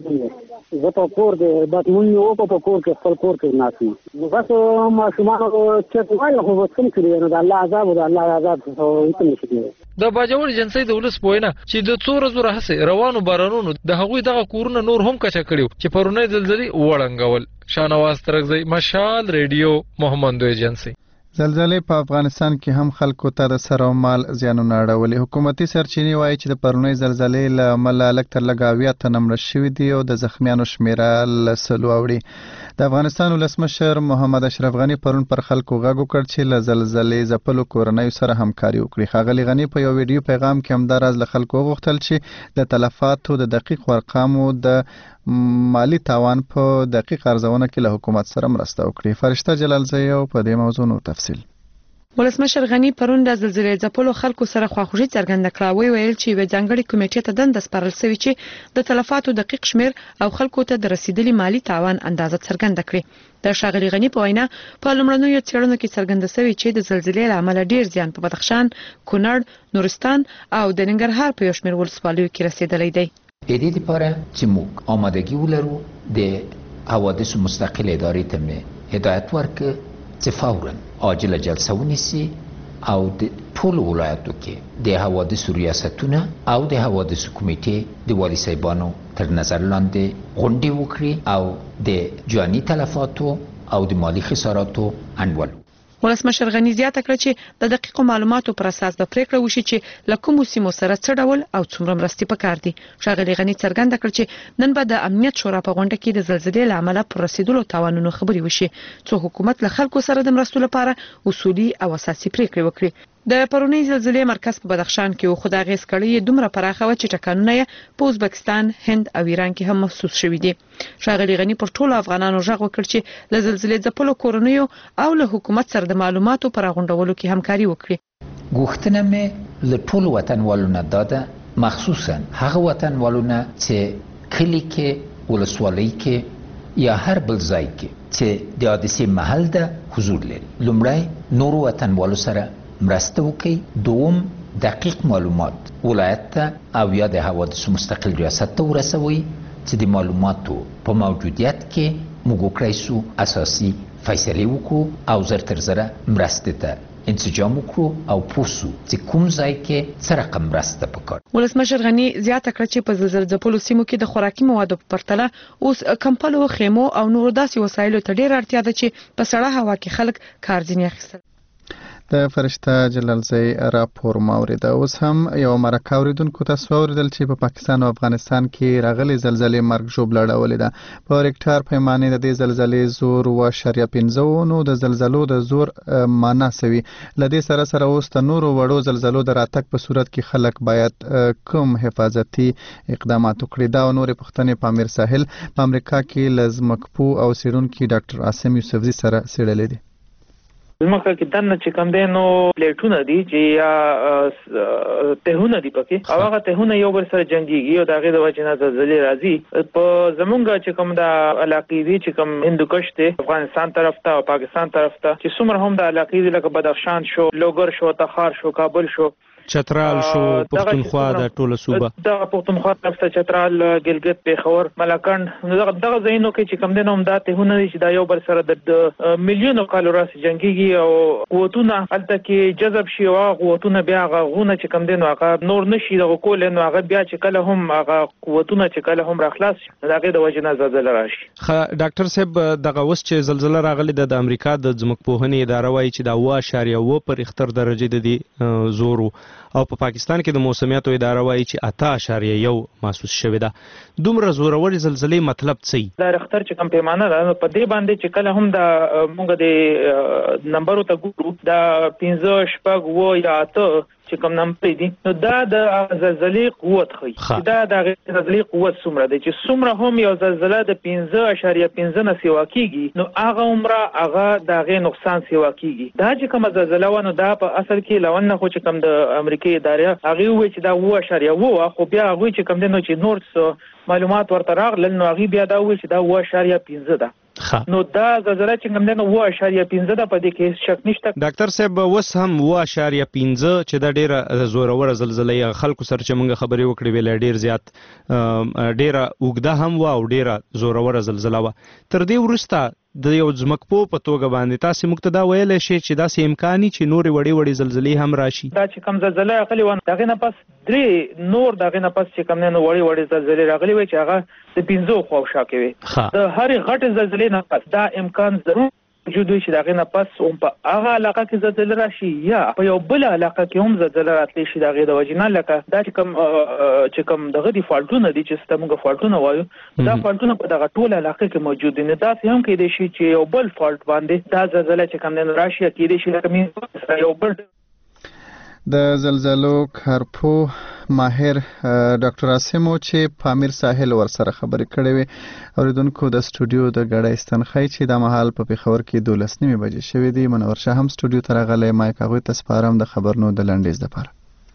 درس زه په کور دې بات مونږ یو په کور کې خپل کور کې ناسي نو تاسو ما شمار چې وایي خو وڅم کړی نو د الله عذاب او د الله عذاب څه هیڅ نشي. د باجوړ ایجنسی د ولس پوینه چې د څو ورځې راهسه روانو بارانونو د هغوی دغه کورونه نور هم کچا کړیو چې پرونی زلزلې وړنګول. شانواز ترګزی مشال ریډیو محمد ایجنسی. زلزلې په افغانستان کې هم خلکو ته د سر او مال زیانونه اړولي. حکومتي سرچینې وایي چې د پرونۍ زلزلې له امله لږ تر لږه اویا تنه مړه شوي دي او د زخمیانو شمېره له سلو اوړي. د افغانستان ولسمشر محمد اشرف غني پرون پر خلکو غږ وکړ چې له زلزلې ځپلو کورنیو سره همکاري وکړي. ښاغلي غني په یو ویډیو پیغام کې همدا راز له خلکو وغوښتل چې د تلفاتو د دقیق ارقامو د مالی تاوان په دقیق ارزونه کې له حکومت سره مرسته وکړي. فرشته جلالزی په دې موضوع نور تفصیل. ولسمشر غني پرون د زلزلې ځپلو خلکو سره خواخوږي څرګنده کړه. وی ویل چې یو ځانګړي کمیټې ته دنده سپارل شوې چې د تلفاتو دقیق شمیر او خلکو ته د رسیدلي مالی تاوان اندازه څرګنده کړي. د ښاغلي غني په وینا په لومړنیو څېړنو کې څرګنده شوې چې د زلزلې له امله ډیر زیان په بدخشان، کونړ، نورستان او د ننګرهار په یو شمېر ولسوالیو کې رسیدلی دی. د دې لپاره چې موږ آمادګي ولرو د حوادثو مستقل ادارې ته مې هدایت ورکړ چې فوراً عاجله جلسه ونیسي او د ټولو ولایتو کې د حوادثو ریاستونه او د حوادثو کمیټې د والي صاحبانو تر نظر لاندې غونډې وکړي او د جاني تلفاتو او د مالی خساراتو انډول. ولسمشر غني زیاته کړه چې د دقیقو معلوماتو پر اساس د پریکړه وشي چې له کومو سیمو سره څه ډول او څومره مرستې پکار دي. ښاغلي غني څرګنده کړ چې نن به د امنیت شورا په غونډه کې د زلزلې له امله پر رسیدلو تاوانونو خبرې وشي څو حکومت له خلکو سره د مرستو لپاره اصولي او اساسي پریکړې وکړي. د پرونۍ زلزلې مرکز په بدخشان کې او خدای غیس کړي دومره پراخه و چې ټکانونه یې په ازبکستان، هند او ایران کې هم محسوس شوي دي. ښاغلي غني پر ټولو افغانانو غږ وکړ چې له زلزلې ځپلو کورنیو او له حکومت سره د معلوماتو پر غونډولو کې همکاري وکړي. غوښتنه مې له ټولو وطنوالو نه داده، مخصوصا هغه وطنوالو نه چې کلی کې، ولسوالۍ کې یا هر بل ځای کې چې د حادثې محل ده حضور لري. لومړی نورو وطنوالو سره مرسته وکړي، دوم دقیق معلومات ولایت ته او یا د حوادثو مستقل ریاست ته ورسوي چې د معلوماتو په موجودیت کې موږ وکړای شو اساسي فیصلې وکړو او زر تر زره مرستې ته انسجام وکړو او پوسو چې کوم ځای کې څه رقم مرسته پکار. ولسمشر غني زیاته کړه چې په زلزلې ځپلو سیمو کې د خوراکي موادو په پرتله اوس کمپلو، خیمو او نورو داسې وسایلو ته ډېره اړتیا ده چې په سړه هوا کې خلک کار ځینې اخیستل. د فرشته جلالزی راپور ماوریده. اوس هم یو مرکه اوریدونکو تاسو اوریدل چې په پاکستان او افغانستان کې راغلي زلزلې مرګ ژوبله اړولې ده. په ریکټر پیمانې د دې زلزلې زور و اشاریه پنځه نو د زلزلو د زور معنا سوي. له دې سره سره اوس د نورو وړو زلزلو د راتګ په صورت کې خلک باید کوم حفاظتي اقدامات وکړي. دا او نورې پوښتنې په امیر ساحل په امریکا کې له ځمکپو او څېړونکي ډاکټر عاصم یوسفزي سره څېړلې دي. زموږ کې دنه چې کوم دی نو پلیټونه دي چې یا تهونه دي پکې او هغه تهونه یو بل سره جنگيږي او دغه د وجه نه زلزلې راځي. په زمونږ چې کوم د علاقې دي چې کوم هندوکش ته افغانستان طرف ته او پاکستان طرف ته چې څومره هم د علاقې دي لکه بدخشان شو، لوګر شو، تخار شو، کابل شو، چترال شو، پښتونخوا د ټوله صوبه د پښتونخوا طرف ته چترال، ګلګت، پیښور، ملکند دغه دغه ځایونو کې چې کوم دین هم دا ته نه دي چې دا یو بل سره د میلیونو کالو راس جنگيږي او قوتونه الته کې جذب شي او قوتونه بیا غونه چې کوم دین هغه نور نشي د کول نو هغه بیا چې کله هم هغه قوتونه چې کله هم راخلاص دغه د وجه نه زلزلہ راشي. ډاکټر صاحب دغه وس چې زلزلہ راغلی د امریکا د ځمکپوهنې اداره وایي چې دا اوه اعشاریه اوه پر اختر درجه د دې زورو او په پاکستان کې د موسمیاتو اداره وایي چې اته اعشاریه یو محسوس شوې ده. دومره زورورې زلزلې مطلب څه دا رختر چې کوم پیمانه ده په دې باندې چې کله هم د موږ د نمبرو ته ګورو دا پنځه شپږ و یا اته چې کوم نمبر دي نو دا د زلزلې قوت خي دا د زلزلې قوت څومره دی چې څومره هم یو زلزلہ د پنځه اعشاریه پنځه نه سیوا کیږي نو هغه عمره هغه دغه نقصان سیوا کیږي. دا چې کوم زلزلہ ونه دا په اصل کې لون نه خو چې کوم د امریکای اداره هغه وایي چې دا اوه اعشاریه اوه خو بیا هغه چې کوم دنو چې نور معلومات ورته راغلل نو هغه بیا دا وایي چې دا اوه اعشاریه پنځه ده. نو دا زلزلہ چې کوم دنو اوه اعشاریه پنځه ده په دې کې شک نشته. ډاکټر صاحب وس هم اوه اعشاریه پنځه چې دا ډیره زوروره زلزلې خلکو سره چې موږ خبرې وکړې ویل ډیر زیات ډیره اوږده هم و او ډیره زوروره زلزلہ و. تر دې وروسته د یو ځمکپو په توګه باندې تاسو موږ ته دا ویلی شئ چې داسې امکاني چې نورې وړې وړې زلزلې هم راشي. دا چې کوم زلزله راغلې وه دغې نه پس درې نور دغې نه پس چې کوم نه وړې وړې زلزلې راغلې وې چې هغه د پنځو خواوشا کې وې. د هرې غټې زلزلې نه پس دا امکان ضرور موجود وي چې دغه نه پس هم په هغه علاقه کې زلزلې راشي یا په یو بل علاقه کې هم زلزلې راتلی شي دغه د وجنه لکه دا چې کوم چې کوم دغه دی فالټونه دي چې ستمګه فالټونه وایو دا فالټونه په دغه ټول علاقه کې موجود دي. نه دا هم کې دي چې یو بل فالټ باندې دا زلزلې چې کوم نه راشي کې دي چې لکه یو بل د زلزلو کارپو ماهر ډاکټر اسمو چې پامیر ساحل ور سره خبرې کړې وي اوریدونکو د سټوډیو د غړې استنخای چې د محل په پیښور کې دولس نیمه بجې شوې دي منور شاه هم سټوډیو ته راغلی مایک هغه ته سپارم د خبرونو د لنډیز لپاره.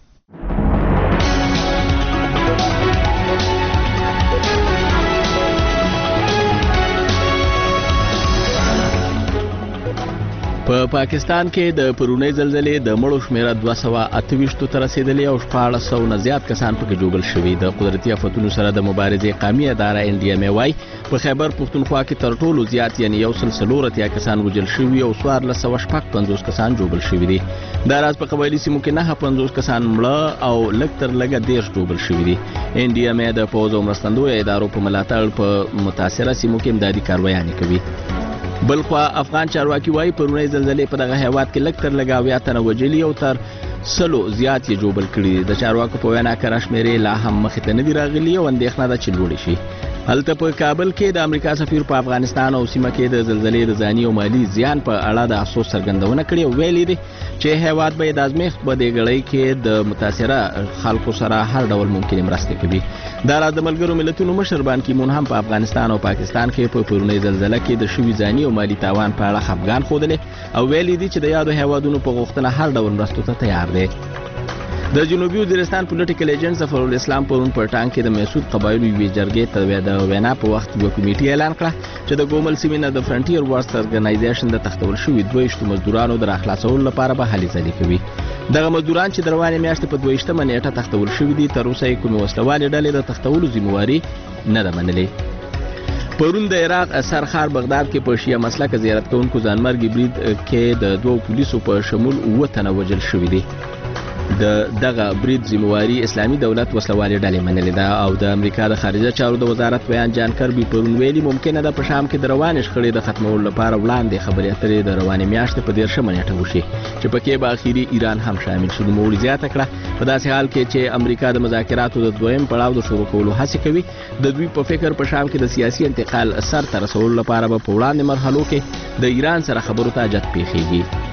په پاکستان کې د پرونی زلزلې د مړو شمیره دوه سوه اته ویشت ته رسیدلې او شپاړس سوه نه زیات کسان پکې جوړل شوي. د قدرتي آفتونو سره د مبارزې قومي اداره ان ډي ام ای وايي په خیبر پښتونخوا کې تر ټولو زیات یعنی یو سل څلور اتیا کسان وژل شوي او څوارلس سوه شپږ پنځوس کسان جوړل شوي دي. دا راز په قبایلي سیمو کې نهه پنځوس کسان مړه او لږ تر لږه دېرش جوړل شوي دي. ان ډي ام ای د پوځ او مرستندویه ادارو په ملاتړ په متاثره سیمو کې امدادي کاروایانې کوي. بلخوا افغان چارواکي وايي پرونی زلزلې په دغه هیواد کې لږ تر لږه اویا تنه وژلي او تر سلو زیات یې ژوبل کړي. د چارواکو په وینا کره شمېرې لا هم مخې ته نه دي راغلي او اندېښنه ده چې لوړې شي. هلته په کابل کې د امریکا سفیر په افغانستان او سیمه کې د زلزلې د ځاني او مالي زیان په اړه د افسوس څرګندونه کړې او ویلي دي چې هیواد به د ازمېښت په دې ګړۍ کې د متاثره خلکو سره هر ډول ممکنې مرستې کوي. دا راز د ملګرو ملتونو مشر بان کی مون هم په افغانستان او پاکستان کې په پرونی زلزلې کې د شوي ځاني او مالي تاوان په اړه خفګان ښودلی او ویلي دي چې د یادو هیوادونو په غوښتنه هر ډول مرستو ته تیار دی. د جنوبي وزیرستان پولیټیکل ایجنټ ظفر الاسلام پرون په ټانګ کې د محسود قبایلو یوې جرګې ته د وینا په وخت یوه کمیټې اعلان کړه چې د ګومل سیمې نه د فرنټیر وارس ارګنایزیشن د تختول شوي دوه ویشتو مزدورانو د راخلاصولو لپاره به هلې ځلې کوي. دغه مزدوران چې د روانې میاشتې په دوه ویشتمه نیټه تختول شوي دي تر اوسه یې کومې وسلوالې ډلې د تختولو ذمهواري نه ده منلې. پرون د عراق سرخار بغداد کې په شیعه مسلکه زیارت کوونکو ځانمرګي برید کې د دوو پولیسو په شمول اووه تنه وژل شوي دي. د دغه برید ذمہواری اسلامي دولت وسلوالې ډلې منلې ده او د امریکا د خارجه چارو د وزارت بیان جان کربي پرون ویلي ممکنه ده په شام کې د روانې شخړې د ختمولو لپاره وړاندې خبرې اترې د روانې میاشتې په دېرشمه نیټه وشي چې پکې به اخیری ایران هم شامل شي. نوموړي زیاته کړه په داسې حال کې چې امریکا د مذاکراتو د دویم پړاو د شروع کولو هڅې کوي د دوی په فکر په شام کې د سیاسي انتقال سر ته رسولو لپاره به په وړاندې مرحلو کې د ایران سره خبرو ته جد پیښیږي.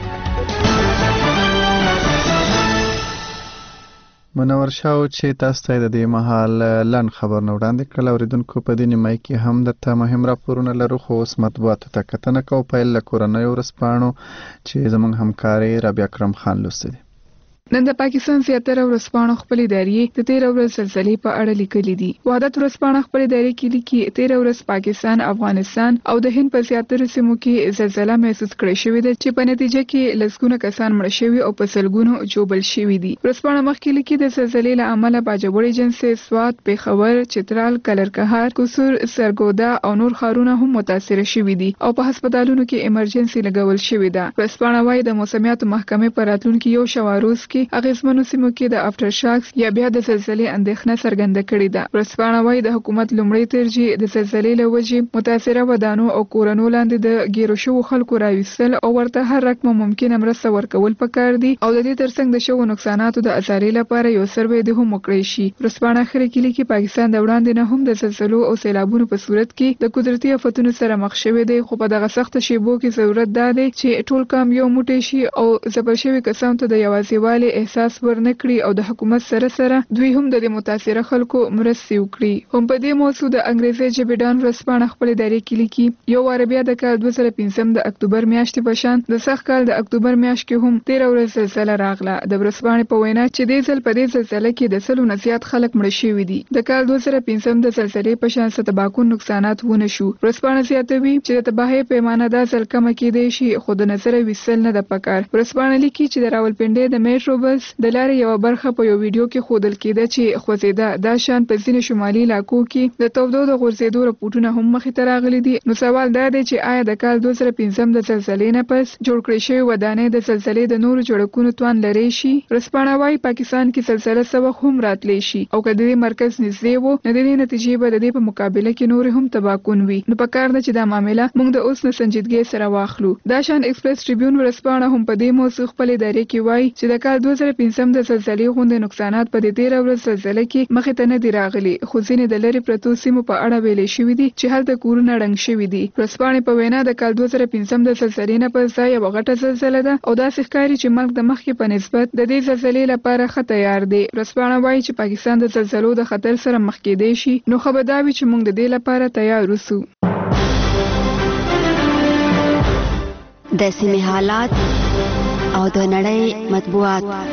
منور شاو چې تاسو ته د دې مهال لن خبر نو وړاندې کړل اوریدونکو په دې نیمای کې هم درته مهم راپورونه لرو خو اوس مطبوعاتو ته کتنه کوو. پیل له کورنیو ورځپاڼو چې زموږ همکاري رابعه اکرم خان لوستي دي. نن د پاکستان زیاتره ورځپاڼو خپل ادارې د تیر ورځ زلزلې په اړه لیکلي دي. وحدت ورځپاڼه خپل ادارې کې لیکي تیر ورځ پاکستان، افغانستان او د هند په زیاتره سیمو کې زلزلہ محسوس کړې شوې ده چې په نتیجه کې لسګونه کسان مړه شوي او په سلګونو جوړل شوي دي. ورځپاڼه مخکې لیکي د زلزلې له امله باجوړ ایجنسي، سوات، پیښور، چترال، کلرکهار، قصور، سرګودا او نور ښارونه هم متاثر شوي دي او په هسپتالونو کې ایمرجنسي لګول شوې ده. ورځپاڼه وايي د موسمیاتو محکمې په راتلونکي یو شواروز کې اغیزمنو سیمو کې د افټر شاکس یا بیا د زلزلې اندېښنه څرګنده کړې ده. ورځپاڼه وايي د حکومت لومړی ترجیح د زلزلې له وجې متاثره ودانو او کورونو لاندې د ګیرو شوو خلکو راویستل او ورته هر رقم ممکنه مرسته ورکول پکار دي او د دې ترڅنګ د شوو نقصاناتو د ازارې لپاره یو سروې د هم وکړي شي. ورځپاڼه اخر کې لیکي پاکستان د وړاندې نه هم د زلزلو او سیلابونو په صورت کې د قدرتي آفتونو سره مخ شوی دی خو په دغه سخت شیبو کې ضرورت ده چې ټول کام یو موټی شي او ځپل شوي کسانو ته د یوازیوالي احساس ورنکړي او د حکومت سره سره دوی هم د متاثره خلکو مرستې وکړي. هم په دې موضوع د انګریزي ژبې ډان ورځپاڼه خپل ادارې کې لیکي یو وار بیا د کال دوه زره پنځم د اکتوبر میاشتې په شان د سخت کال د اکتوبر میاشت کې هم تیر ورځ زلزلہ راغله. د ورځپاڼې په وینا چې دې ځل په دې زلزلې کې د سلو نه زیات خلک مړه شوي دي. د کال دوه زره پنځم د زلزلې په شان څه تباکون نقصانات ونه شو. ورځپاڼه زیاتوي چې د تباهۍ پیمانه دا ځل کمه کېدای شي خو د نظر ویستل نه ده پکار. ورځپاڼه لیکي چې د راولپنډۍ د میټرو بندوبست د لارې یو برخه په یو ویډیو کې ښودل کېده چې خوځېده. دا شان په ځینې شمالي علاقو کې د تودو د غورځېدو راپورټونه هم مخې ته راغلي دي. نو سوال دا دی چې آیا د کال دوه زره پنځم د زلزلې نه پس جوړ کړی شوی ودانۍ د زلزلې د نورو جوړکونو توان لري شي؟ ورځپاڼه وایي پاکستان کې زلزله څه وخت هم راتلی شي او که د دې مرکز نږدې و نو د دې نتیجې به د دې په مقابله کې نورې هم تباکون وي. نو پکار ده چې دا معامله موږ د اوس نه سنجیدګۍ سره واخلو. دا شان ایکسپریس ټریبیون ورځپاڼه هم په دې موضوع خپل ادارې کې وایي چې د کال دوه زره پنځم د زلزلې غوندې نقصانات په دې تیره ورځ زلزله کې مخې ته نه دي راغلي، خو ځینې د لرې پرتو سیمو په اړه ویلې شوي دي چې هلته کورونه ړنګ شوي دي. ورځپاڼې په وینا د کال دوه زره پنځم د زلزلې نه پس دا یوه غټه زلزله ده او داسې ښکاري چې ملک د مخکې په نسبت د دې زلزلې لپاره ښه تیار دی. ورځپاڼه وایي چې پاکستان د زلزلو د خطر سره مخ کېدی شي، نو ښه به دا وي چې موږ د دې لپاره تیار اوسو. د سیمې حالات او د نړۍ مطبوعات.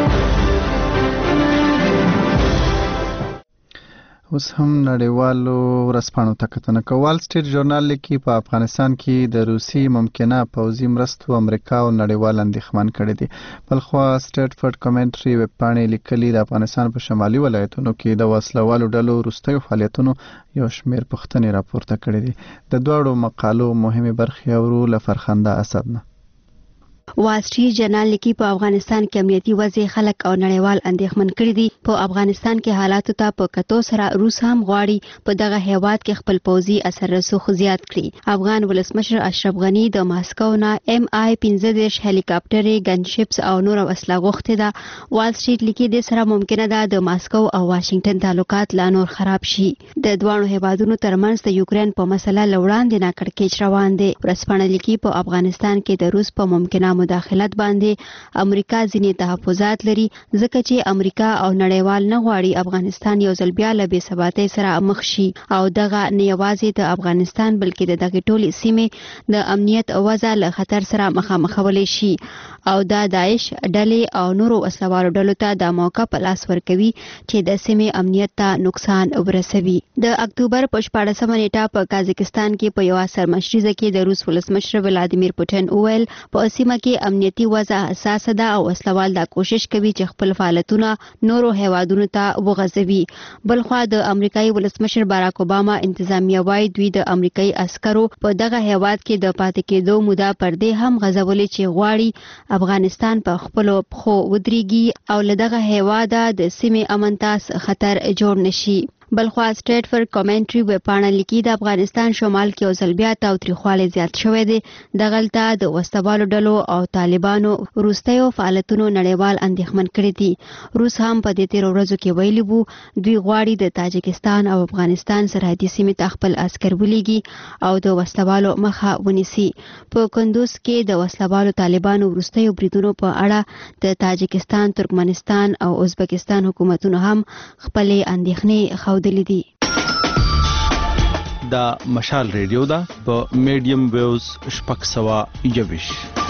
اوس هم نړیوالو ورځپاڼو ته کتنه کوو. وال سټریټ ژورنال لیکي په افغانستان کې د روسي ممکنه پوځي مرستو امریکا او نړیوال اندېښمن کړي دي. بلخوا سټریټفورډ کمنټري ویب پاڼې لیکلي د افغانستان په شمالي ولایتونو کې د وسلوالو ډلو وروستیو فعالیتونو یو شمېر پوښتنې راپورته کړي دي. د دواړو مقالو مهمې برخې اورو له فرخنده اسد نه. وال سټریټ جرنال لیکي په افغانستان کې امنیتي وضع خلک او نړیوال اندېښمن کړي دي. په افغانستان کې حالاتو ته په کتو سره روس هم غواړي په دغه هیواد کې خپل پوځي اثر رسوخ زیات کړي. افغان ولسمشر اشرف غنی د ماسکو نه ام آی پنځه دېرش هلیکاپټرې، ګنشپس او نور وسله غوښتې ده. وال سټریټ لیکي د سره ممکنه ده د ماسکو او واشنگټن تعلقات لا نور خراب شي. د دوه هیوادونو ترمنځ د یوکرين په مسله لوړاندې نه کړکېچ روان دي. ورځپاڼه لیکي په افغانستان کې د روس په ممکنه مداخلت باندې امریکا ځینې تحفظات لري، ځکه چې امریکا او نړیوال نه غواړي افغانستان یو ځل بیا له بې ثباتۍ سره مخ شي او دغه نه یوازې د افغانستان بلکې د دغې ټولې سیمې د امنیت وضع له خطر سره مخامخولی شي او دا داعش ډلې او نورو وسلوالو ډلو ته دا موقع په لاس ورکوي چې د سیمې امنیت ته نقصان ورسوي. د اکتوبر په شپاړسمه نیټه په کازاکستان کې په یوه سرمشریزه کې د روس ولسمشر ولادیمیر پوټین وویل په سیمه کې امنیتي وضع حساسه ده او وسلوال دا کوشش کوي چې خپل فعالیتونه نورو هیوادونو ته وغځوي. بلخوا د امریکایي ولسمشر باراک اوباما انتظامیه وایي دوی د امریکایي عسکرو په دغه هیواد کې د پاتې کېدو موده پر دې هم غځولې چې غواړي افغانستان په خپلو پښو ودرېږي او له دغه هیواده د سیمې امن ته خطر جوړ نشي. بلخوا سټریټفورډ کمنټري ویبپاڼه لیکي د افغانستان شمال کې یو ځل بیا تاوتریخوالی زیات شوی دی. دغلته د وسلوالو ډلو او طالبانو وروستیو فعالیتونو نړیوال اندېښمن کړي دي. روس هم په دې تیرو ورځو کې ویلي وو دوی غواړي د تاجکستان او افغانستان سرحدي سیمې ته خپل عسکر ولیږي او د وسلوالو مخه ونیسي. په کندوز کې د وسلوالو طالبانو وروستیو بریدونو په اړه د تاجکستان، ترکمنستان او ازبکستان حکومتونو هم خپلې اندېښنې خو دي. دا مشال ریډیو دا په میډیم ویوز شپږ سوه یوویش.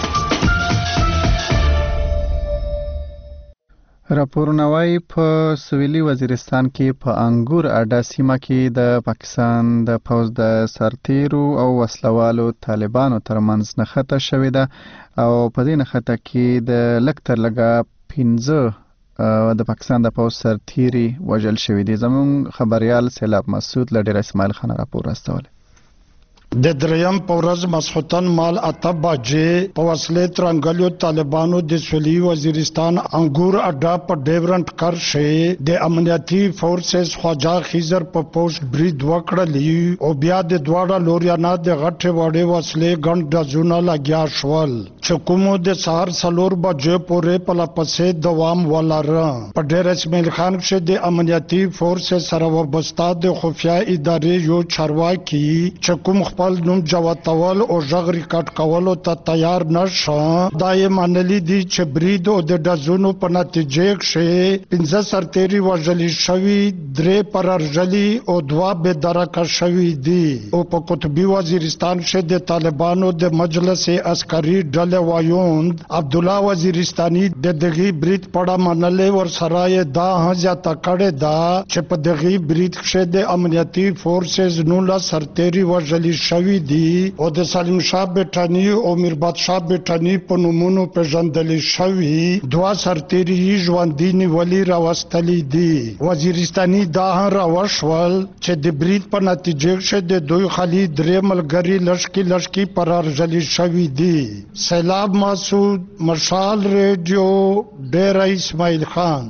راپورونه وايي په سویلي وزیرستان کې په انګور اډا سیمه کې د پاکستان د پوځ د سرتیرو او وسلوالو طالبانو ترمنځ نښته شوې ده او په دې نښته کې د لږ تر لږه پنځه د پاکستان د پوځ سرتیري وژل شوي دي. زموږ خبریال سیلاب مسعود له ډېر اسماعیل خان راپور راستولی. د دریم په ورځ ماسخوتن مال اته بجې په وسلې ترنګلیو طالبانو د سویلي وزیرستان انګور اډا په ډیورنټ کرښې د امنیتي فورسز خواجه خیزر په پوسټ برید وکړلی او بیا د دواړه لوریانه د غټې وړې وسلې ګڼ ډزونه لګیا شول چې کومو د سهار څلور بجې پورې په لپسې دوام ولره. په ډېر اسماعیل خان کښې د امنیتي فورسز سره وابسته د خفیه ادارې یو چارواکي چې کوم خپل نوم جواتول او غږ ریکارډ کولو ته تیار نشه دا یې منلي دي چې برید او د ډزونو په نتیجې کښې پنځه سرتیري وژلي شوي، درې پرارژلي او دوه بېدرکه شوي دي. او په قطبي وزیرستان کښې د طالبانو د مجلس عسکري ډلې وایوند عبد الله وزیرستاني د دغه بریټ پړه منلې ور سره دا ځاته کړه دا چې په دغه بریټ کې د امنیتي فورسز نو لا سرتيري وژلي شوی دي او د سالم شاه بټانی او میر بادشاه بټانی په نومونو پیژندل شوی دوا سرتيري ژوندۍ ولی راوستلې دي وزیرستاني دا راوښول چې د بریټ په نتیجه کې د دوی خالي درې ملګری لشکي لشکي پرار جلی شوی دی. سیلاب مسعود، مشال ریډیو، ډیر اسماعیل خان.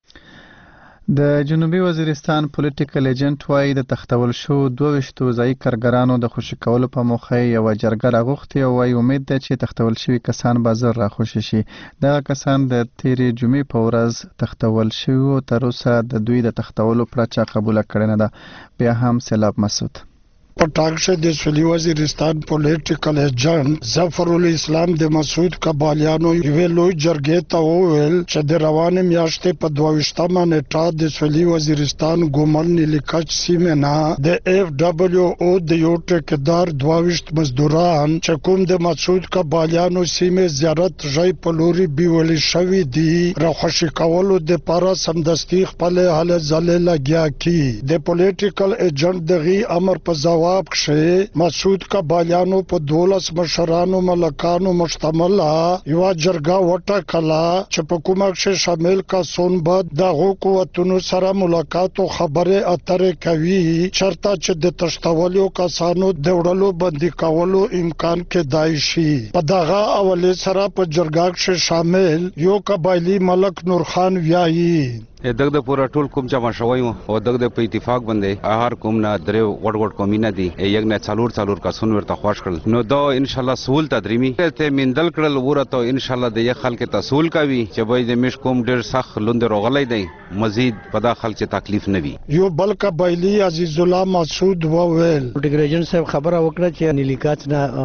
د جنوبي وزیرستان پولیټیکل ایجنټ وايي د تختول شو دوه ویشتو ځایي کارګرانو د خوشي کولو په موخه یوه جرګه راغوښتې او وايي امید ده چې تختول شوي کسان به ژر راخوشي شي. دغه کسان د تېرې جمعې په ورځ تختول شوي او تر اوسه د دوی د تختولو پړه چا قبوله کړې نه ده. بیا هم سیلاب مسعود. پټاکشه د سولي وزیرستان پولیټیکل ایجنټ ظفر الاسلام د مسعود کبالیانو یوه لوی جرګې ته وویل چې د روانې میاشتې په دوه ویشتمه نیټه د سولي وزیرستان ګومل نیلیکچ سیمې نه د اف ډبلیو او د یو ټیکدار دوه ویشت مزدوران چې کوم د مسعود کبالیانو سیمې زیارت ژی په لوري بیولې شوي دي راخوشي کولو دپاره سمدستي خپل هلې ځلې لګیا کي. د پولیټیکل ایجنټ دغه امر په ځواب کښې مسعود کبالیانو په دولس مشرانو ملکانو مشتمله یوه جرګه وټاکله چې په کومه کښې شامل کسان به د هغو قوتونو سره ملاقات او خبرې اترې کوي چېرته چې د تښتولو کسانو د وړلو بندي کولو امکان کېدای شي. په دغه حوالې سره په جرګه کښې شامل یو قبایلي ملک نورخان وایي دغه د پورا ټول کوم جمع شوی او دغه په اتفاق باندې هر کوم نه درې وړ وړ کومینه دي یو نه څلور څلور کسون ورته خوښ کړل نو دا ان شاء الله سهول تدریمي ته مندل کړل ورته ان شاء الله د یو خلک تسهول کوي چې وای د مش کوم ډیر سخت لوند روغلای دی مزید په داخل چې تکلیف نه وي. یو بل قبایلی عزیز الله مسعود وویل ټیګریجن صاحب خبره وکړه چې نیلیکات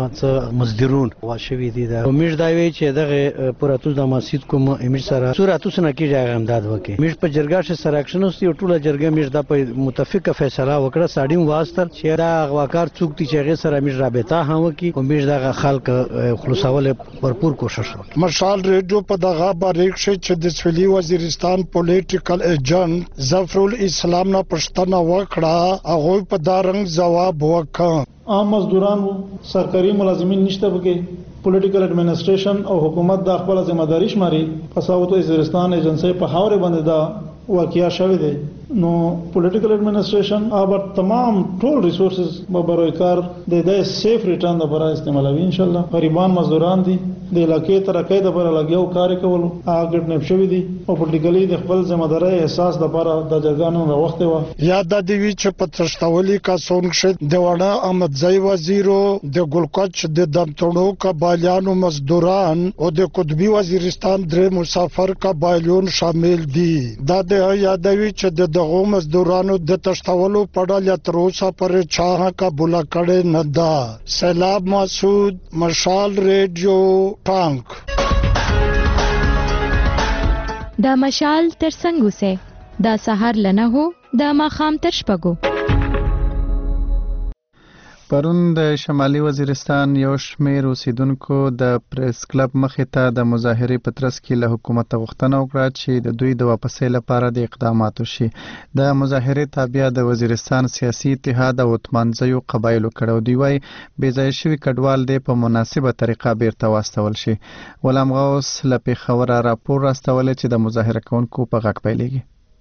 نه مزدورون واشوي دي دا امید دا وی چې دغه پورا توس د مسجد کوم امیر سره صورت سره کیږي امداد وکي په جرګه ش سراکشن اوس یو ټوله جرګه میر د په متفقه فیصله وکړه ساډیم واسطه چې دا غواکار څوک دي چې غیر سره میر رابطه هم وکي او میر دغه خلک خلاصول بھرپور کوشش وکړي. مشال ریډیو په دغه باریک شي چې د سولي وزیرستان پولیټیکل ایجنټ ظفر الاسلام نه پښتنه وکړه هغه په دارنګ جواب وکړ. عام مزدوران سرکاري ملازمین نشته بګي پولیټیکل ایڈمنسټریشن او حکومت د خپل ځمکه داري شماري قصاوت وزیرستان ایجنسی په حواله باندې دا واقعیا شوه دي نو پولیټیکل ایڈمنسټریشن اوبر تمام ټول ریسورسز به برای کار د دې سیف ریټرن لپاره استعمالوي ان شاء الله. غریبان مزدوران دي د علاقې ترقې لپاره لګیاو کار کول هغه ګټنه شوی دي او پولیټیکلی د خپل ځمکه داري احساس لپاره د جګانو وخت و یاد د دې چې په تشتولي کا سونګ د وړه احمد زئی وزیرو د ګلکچ د دمتړو قبایلیانو مزدوران او د قطبی وزیرستان درې مسافر قبایلیون شامل دي. دا د یادوي چې د دغه مزدورانو د تشتولو په ډول تر اوسه پورې چا قبول کړي نه ده. سیلاب مسعود، مشال ریډیو، ټانک. دا مشال تر څنګه سه دا سحر لنه هو دا ماخام تر شپګو. پرون د شمالي وزیرستان یو شمیر اوسیدونکو د پریس کلب مخې ته د مظاهرې په ترڅ کې له حکومت غوښتنه وکړه چې د دوی د واپسۍ لپاره د اقدامات وشي. د مظاهرې تابع د وزیرستان سیاسي اتحاد او اتمانځیو قبایلو کړه. دوی وایي بې ځایه شوي کډوال دې په مناسبه طریقه بیرته واستول شي. غلام غوث له پېښوره راپور راستولی چې د مظاهره کوونکو په غږ پیلېږي.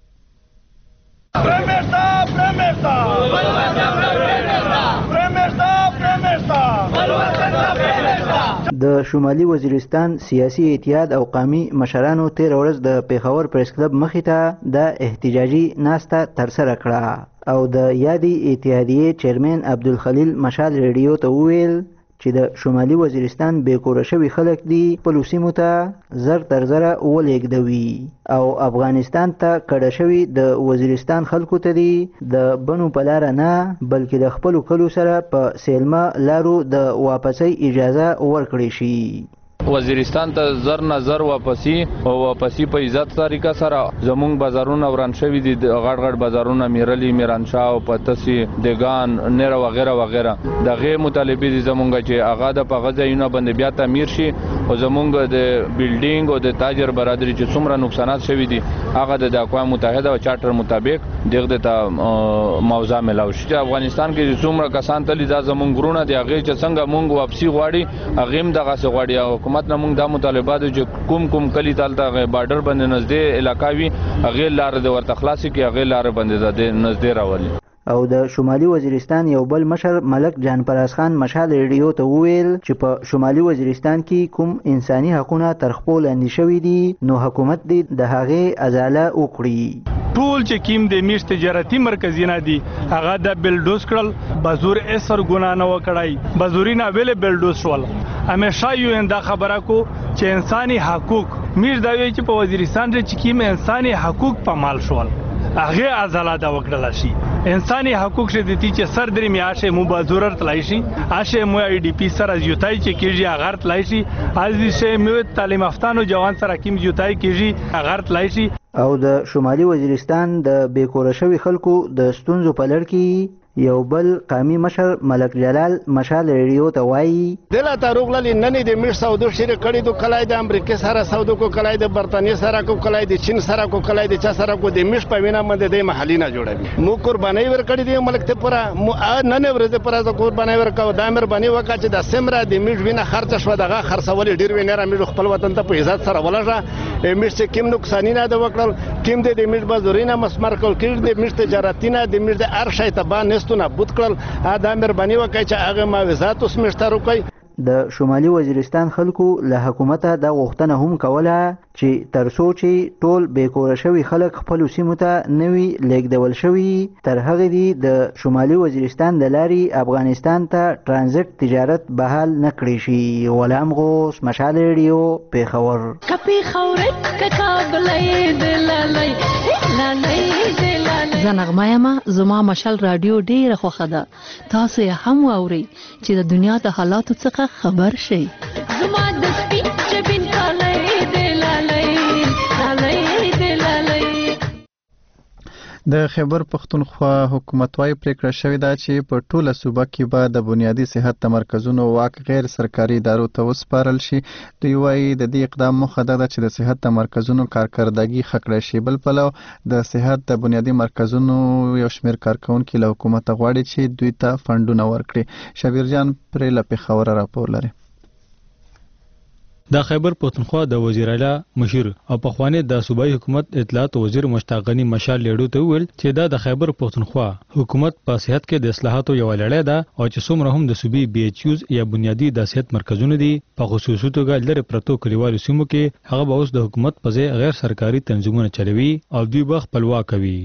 د شمالي وزیرستان سیاسي اتحاد او قومي مشرانو تیر ورځ د پیښور پریس کلب مخې ته د احتجاجي ناسته ترسره کړه او د یادي اتحادیې چیرمن عبدالخلیل مشال ریډیو ته وویل چې د شمالي وزیرستان بیکوره شوي خلک دي خپلو سیمو ته زر تر زره ولېږدوي او افغانستان ته کډه شوي د وزیرستان خلکو ته دي د بنو په لاره نه بلکې د خپلو کلو سره په سیلمه لارو د واپسۍ اجازه ورکړې شي. وزیرستان ته زر نظر واپسی او واپسی په عزت طریقه سره زمونږ بازارونه وران شوي دي غړ غړ بازارونه میرلی میرانشاه او پتسی دګان نره وغیرہ وغیرہ دغه مطالبه دي زمونږ چې هغه د پغځایونه باندې بیا تعمیر شي او زمونږ د بلډینګ او د تاجر برادری چې څومره نقصانات شوي دي هغه د اقوام متحده او چارټر مطابق دغه ته موضوع ملاو شي. افغانستان کې څومره کسان تللی دا زمونږ ګرونه دی هغه چې څنګه مونږ واپسی غواړي هغه هم دغه څه غواړي او حکومت نه مونږ دا مطالبات چې کوم کوم کلی تلته بارډر باندې نږدې علاقاوي هغه لار د ورته خلاصي کې هغه لار باندې د نږدې راولي. او د شمالي وزیرستان یو بل مشر ملک جان پراس خان مشال ریډیو ته وویل چې په شمالي وزیرستان کې کوم انساني حقوقونه تر خپل لاندې شوي دي نو حکومت دې د هغې ازاله وکړي. ټول چې کیم د میش تجارتي مرکزونه دي هغه د بلډوز کړل بازور اثر ګنا نه وکړای بازورینه ویل بلډوز شول. همیشه یو انده خبره کو چې انساني حقوق میر دا وی چې په وزیرستان کې کیم انساني حقوق په مال شول هغه ازاله دا وکړل شي. انساني حقوق چې دي چې سر درې میاشه مو بازورر تلای شي اشه مو ای ډی پی سره یوتای چې کیږي هغه تلای شي از شه مو تعلیم یافتانو جوان سره کیم یوتای کیږي هغه تلای شي. او د شمالي وزیرستان د بیکوره شوي خلکو د ستونزو په لړ کې یو بل قومي مشر ملک جلال مشال ریډیو ته وایي دله تاروغ للی نن د میش سودو شریک کړي د کلای د امریکا سره سودو کو کلای د برتانیې سره کو کلای د چین سره کو کلای د چا سره کو د میش په وینا باندې د محلي نه جوړوي مو قرباني ور کړی دی ملک ته پورا نن ورځ پر از قرباني ور کو د مهرباني وکړه چې د سمره د میش وینه خرچ شو دغه خرڅول ډیر وینه را میش خپل وطن ته په عزت سره ولژه میش چې کیم نقصان نه د وکړل کیم د میش بازورینه مسمر کول کړي د میش تجارتینه د میش د ارشای ته با نستونه بوت کړل دا مهرباني وکړي چې هغه معاوضات اوس مشترک کوي. د شمالي وزیرستان خلکو له حکومته د غوښتنه هم کوله چې تر څو چې ټول بیکوره شوي خلک خپل سیمو ته نوي لیږدول شوي تر هغې دي د شمالي وزیرستان د لارې افغانستان ته ترانزیت تجارت بحال نه کړی شي. غلام غوث مشال ریډیو پیښور. زه نغمه یم زما مشال رادیو ډیره خوښه ده تاسو یې هم واورئ چې د دنیا د حالاتو څخه خبر شئ. زما د سپین جبین کالی دی لالی لالی دی لالی. د خیبر پښتونخوا حکومت وايي پریکړه شوې ده چې په ټوله صوبه کې به د بنیادي صحت تمرکزونو واک غیر سرکاري ادارو ته وسپارل شي. دوی وايي د دې اقدام موخه ده چې د صحت تمرکزونو کارکردګي ښه کړی شي. بل پلو د صحت د بنیادي مرکزونو یو شمېر کارکونکي له حکومته غواړي چې دوی ته فنډونه ورکړي. شبیر جان پرې له پېښوره راپور لري. د خیبر پښتونخوا د وزیر اعلی مشیر او پخوانی د صوبایي حکومت اطلاعات وزیر مشتاق غنی مشال لیډو ته ویل چې دا د خیبر پښتونخوا حکومت په صحت کې د اصلاحاتو یو لړۍ ده او چې څومره هم د صوبې بي ایچ یوز یا بنیادی د صحت مرکزونه دي په خصوصي توګه لري پرتو کلیوالو سیمو کې هغه به اوس د حکومت په ځای غیر سرکاري تنظیمونه چلوي او دوی به خپلواک کوي.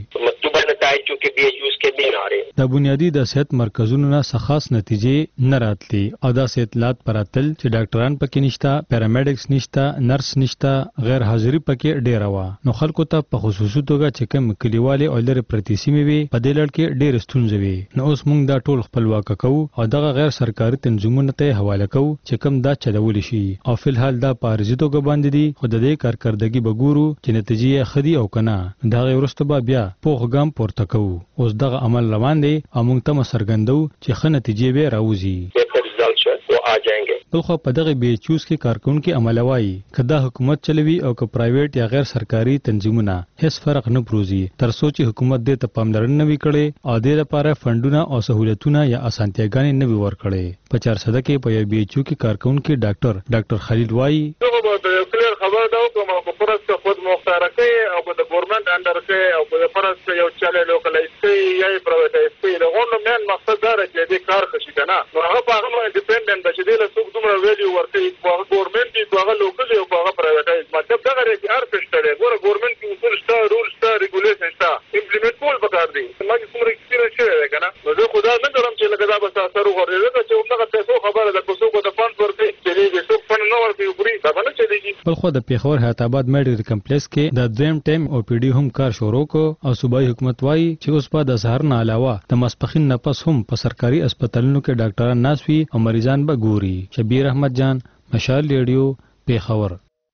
د بنیادی د صحت مرکزونو نه خاص نتیجې نه راتلي او دا اطلاعات پراتل چې ډاکټران پکې نشته پیرامیډکس نشته نرس نشته غیر حاضری پکې ډیره وا نو خلکو ته په خصوصي توګه چې کوم کلیوالي او لري پرتی سیمې وي په دې لړ کې ډیر ستونزې وي نو اوس موږ دا ټول خپلواک کوو او دغه غیر سرکاري تنظیمونو ته حواله کوو چې کوم دا چلول شي او فلحال دا پارزي توګه باندې دي خو د دې کارکردګي بګورو چې نتیجې خدي او کنه دا ورسته بیا پوخ ګام پورته کوو. اوس دغه عمل روان دی او موږ ته مسرګندو چې ښه نتیجې به راوځي. بلخو په دغه بي ایچ یوز کې کارکونکي عملوي کدا حکومت چلوي او که پرایویټ یا غیر سرکاري تنظیمونه هیڅ فرق نه پروزي تر څو چې حکومت دې ته پاملرنه نه وکړي او دې لپاره فندونه او سہولتونه یا اسانتیاګانې نه ورکړي. په چار صده کې په یو بي ایچ یو کې کارکونکي ډاکټر ډاکټر خلیل وایي خبر دا کوم په پرسته خود مختار کوي او په ګورنمنت انډر کوي او په پرسته یو چاله لوکلایز کوي یا پرایویټایز کوي دا غوښنه مین مقصد دا چې دې کار خشي کنه نو هغه په هغه انډیپندنت چې دې له څوک دومره ویلیو ورکوي په ګورنمنت دی په هغه لوکل او په هغه پرایویټایز مطلب دا غره چې هر څه شته ګوره ګورنمنت کې اصول شته رول شته ریګولیشن شته امپلیمنت کول پکار دي ما چې څومره ایکسپیرینس شوی کنه نو زه خدا نه درم چې لکه دا به تاسو ورغورځي چې موږ تاسو خبره ده کوڅو کو د فند ورکړي چې دې څوک فند نه ورکړي پوری دا باندې چلیږي. بلخو د پیښور حیات آباد میډیکل کمپلیکس کې د دویم ټایم او پی ډي هم کار شروع کو او صوبایي حکومت وایي چې اوس په د سهار نه علاوه د ماسپخین نه پس هم په سرکاري هسپتالونو کې ډاکټران ناس وي او مریضان به ګوري. شبیر احمد جان مشال ریډیو پیښور.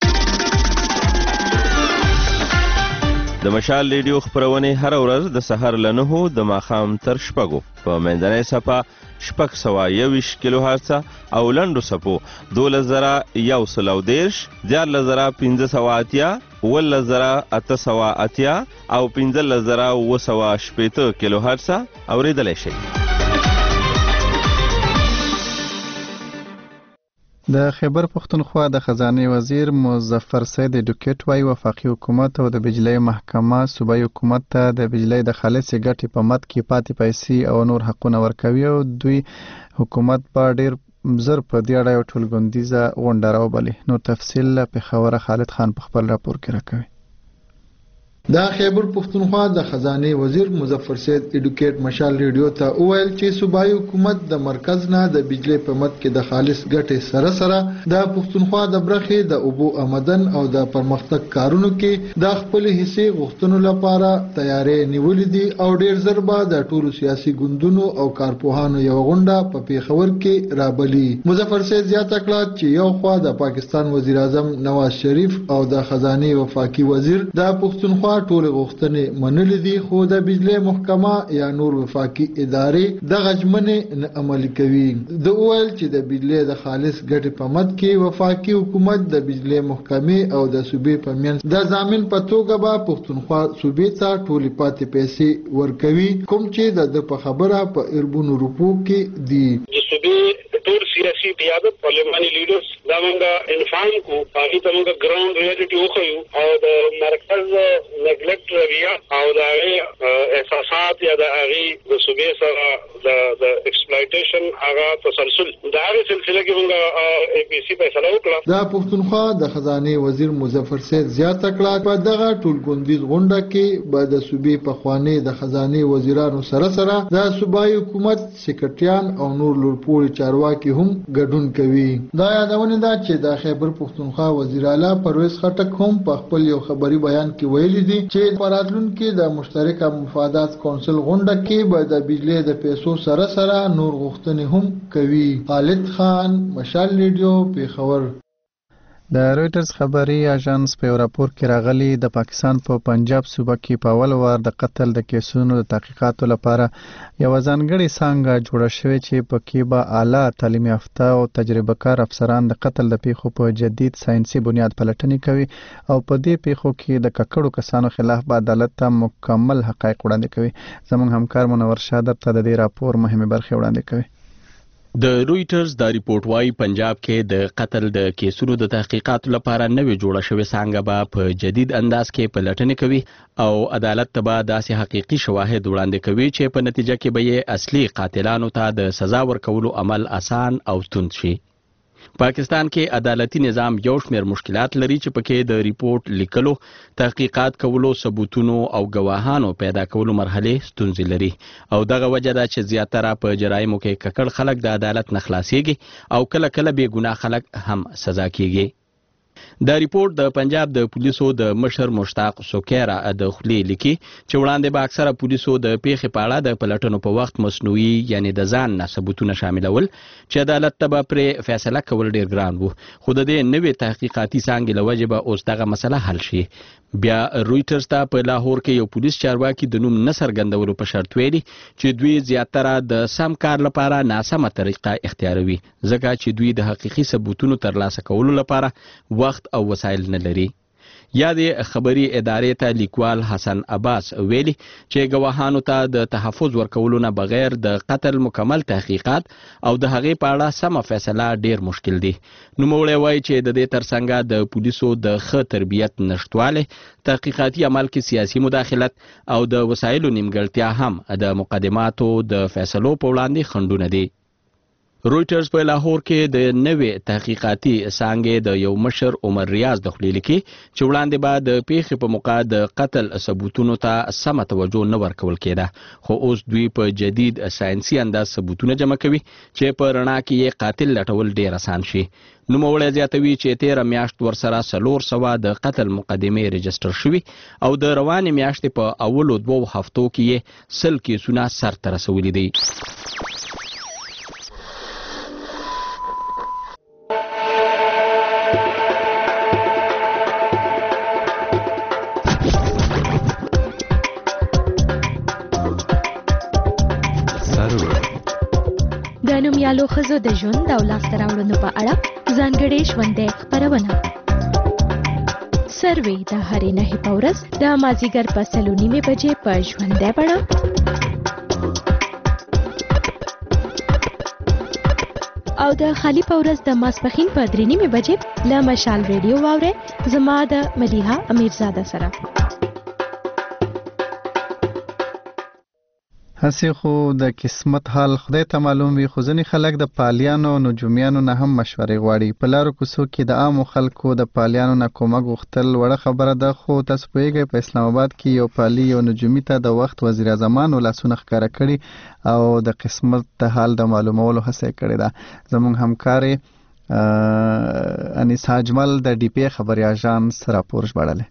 د مشال ریډیو خبرونه هر ورځ د سحر له نهو د ماښام تر شپږو په منځنۍ صفه شپږ سوه یوویشت کیلو هرڅه او لنډو صفو دولس زره یو سل او دېرش دیارلس زره پنځه سوه اتیا اوولس زره اته سوه اتیا او پنځلس زره اووه سوه شپېته کیلو هرڅه اورېدلی شئ. د خیبر پښتونخوا د خزانه وزیر مظفر سید ډوکټ وايي وفاقي حکومت او د بجلی محکمه صوبایي حکومت ته د بجلی د خالصې ګټې په مد کې پاتې پیسې او نور حقونه ورکوي او دوی حکومت په ډیر زر په دې اړه یو ټولګوندیزه غونډه راوبلي. نور تفصیل په خبره خالد خان په خپل راپور کې راکوي. د خیبر پښتونخوا د خزانه وزیر مظفر سید اډوکیټ مشال ریډیو ته وویل چې صوبایي حکومت د مرکز نه د بجلی په مد کې د خالص ګټې سره سره د پښتونخوا د برخې د اوبو آمدن او د پرمختګ کارونو کې د خپل حصے غوښتنو لپاره تیارې نیولې دي او ډیر زر به د ټولو سیاسي ګوندونو او کارپوهانو یو غونډه په پیښور کې رابلي. مظفر سید زیاته کړه چې یو خوا د پاکستان وزیر اعظم نواز شریف او د خزانه وفاقي وزیر د پښتونخوا ټول غوښتنې منلې دي خو د بجلی محکمه یا نور وفاقي ادارې د غجمنې نه عملي کوي. د اویل چې د بجلی د خالص ګټې په مد کې وفاقي حکومت د بجلی محکمې او د صوبې په منځ د ضامن په توګه به پښتونخوا صوبې ته ټولې پاتې پیسې ورکوي کوم چې د په خبره په اربونو روپو کې دي. ټول سیاسي قیادت پارلیماني لیډرز دا مونږه انفارم کو هغه ته مونږه ګراوند ریالټي وخیو او د مرکز نګلیکټ رویه او د احساسات یا د هغه د صوبې سره د د ایکسپلایټیشن هغه تسلسل دا هغه سلسله کې مونږه ای پی سی فیصله وکړه. د پښتونخوا د خزانه وزیر مظفر سید زیاته کړه په دغه ټولګوندیز غونډه کې به د صوبې په خوانې د خزانه وزیرانو سره سره د صوبایي حکومت سیکریټریان او نور لورپوړي چارواکي کې هم ګډون کوي. دا یادونه ده چې د خیبر پښتونخوا وزیر اعلی پرویز خټک هم په خپل یو خبري بیان کې ویلي دي چې په راتلونکي د مشترکه مفادات کونسل غونډه کې به د بجلی د پیسو سره سره نور غوښتنې هم کوي. خالد خان مشال ریډیو پیښور. د رويټرز خبري اژانس په راپور کې راغلي د پاکستان په پنجاب صوبه کې په اول وار د قتل د کیسونو د تحقیقاتو لپاره یو ځانګړي څانګه جوړه شوې چې په کې به اعلی تعلیم یافته او تجربه کار افسران د قتل د پیښو په جدید ساينسي بنیاد پلټنې کوي او په دې پیښو کې د ککړو کسانو خلاف به عدالت ته مکمل حقایق وړاندې کوي. زموږ همکار منور شادر ته د دې راپور مهمه برخه وړاندې کوي. د رويټرز دا ریپورت وايي پنجاب کې د قتل د کیسونو د تحقیقاتو لپاره نوې جوړه شوې څانګه به په جدید انداز کې پلټنې کوي او عدالت ته به داسې حقيقي شواهد وړاندې کوي چې په نتیجه کې به یې اصلي قاتلانو ته د سزا ورکولو عمل آسان او توند شي. پاکستان کې عدالتي نظام یو شمېر مشکلات لري چې پکې د ریپورت لیکلو، تحقیقات کولو، ثبوتونو او گواهانو پیدا کولو مرحله ستونزې لري او دغه وجه ده چې زیاتره په جرایمو کې ککړ خلک د عدالت نه خلاصيږي او کله کله بې ګناه خلک هم سزا کیږي. دا ریپورت د پنجاب د پولیسو د مشر مشتاق سوکیرا د خلی لیکي چې وړاندې به اکثره پولیسو د پیښې په اړه د پلټنو په وخت مصنوعي یعنی د ځان نه ثبوتونه شاملول چې عدالت ته به پرې فیصله کول ډیر ګران وو خو د دې نوې تحقیقاتي څانګې له وجې به اوس دغه مسله حل شي. بیا رويټرز ته په لاهور کې یو پولیس چارواکي د نوم نه څرګندولو په شرط ویلي چې دوی زیاتره د سم کار لپاره ناسمه طریقه اختیاروي ځکه چې دوی د حقيقي ثبوتونو ترلاسه کولو لپاره وخت او وسایل نه لري. یا د خبري ادارې ته لیکوال حسن عباس ویلي چې گواهانو ته د تحفظ ورکولو نه بغیر د قتل مکمل تحقیقات او د هغې په اړه سمه فیصله ډیر مشکل دي. نوموړی وایي چې د دې ترڅنګ د پولیسو د ښه تربیت نشټواله، تحقیقاتي عمل کې سیاسي مداخلت او د وسایلو نیمګړتیا هم د مقدماتو د فیصلو په وړاندې خنډونه دي. رويټرز په لاهور کې د نوې تحقیقاتي څانګې د یو مشر عمر ریاض د خلیل کې چې وړاندې به د پیښې په موقع د قتل ثبوتونو ته سم توجه نه ورکول کېده خو اوس دوی په جدید ساينسي انداز ثبوتونه جمع کوي چې په رڼا کې یې قاتل لټول ډیر آسان شي. نوموړی زیاتوي چې تیره میاشت ورسره څلور سوه د قتل مقدمې رجسټر شوي او د روانې میاشتې په اولو دوو هفتو کې یې سل کیسونه سرته رسولي دي. ننګیالو ښځو د ژوند او لاسته راوړنو په اړه ځانګړې ژوندۍ خپرونه. سروې د هرې نهې په ورځ د مازدیګر په سلو نیمې بجې په ژوندۍ بڼه او د خالی په ورځ د ماسپښین په درې نیمې بجې له مشال ریډیو واورئ زما د مدیحه امیرزاده سره. هسې خو د قسمت حال خدای ته معلوم وي، خو ځینې خلک د پالیانو او نجومیانو نه هم مشورې غواړي. په لارو کوڅو کې د عامو خلکو د پالیانو نه کومک غوښتل وړه خبره ده، خو تاسو پوهیږئ په اسلام آباد کې یو پالي یو نجومي ته د وخت وزیر اعظمانو لاسونه ښکاره کړي او د قسمت د حال د معلومولو هڅه یې کړې ده. زموږ همکارې انیسا اجمل د ډي پی خبري اژانس راپور ژباړلی.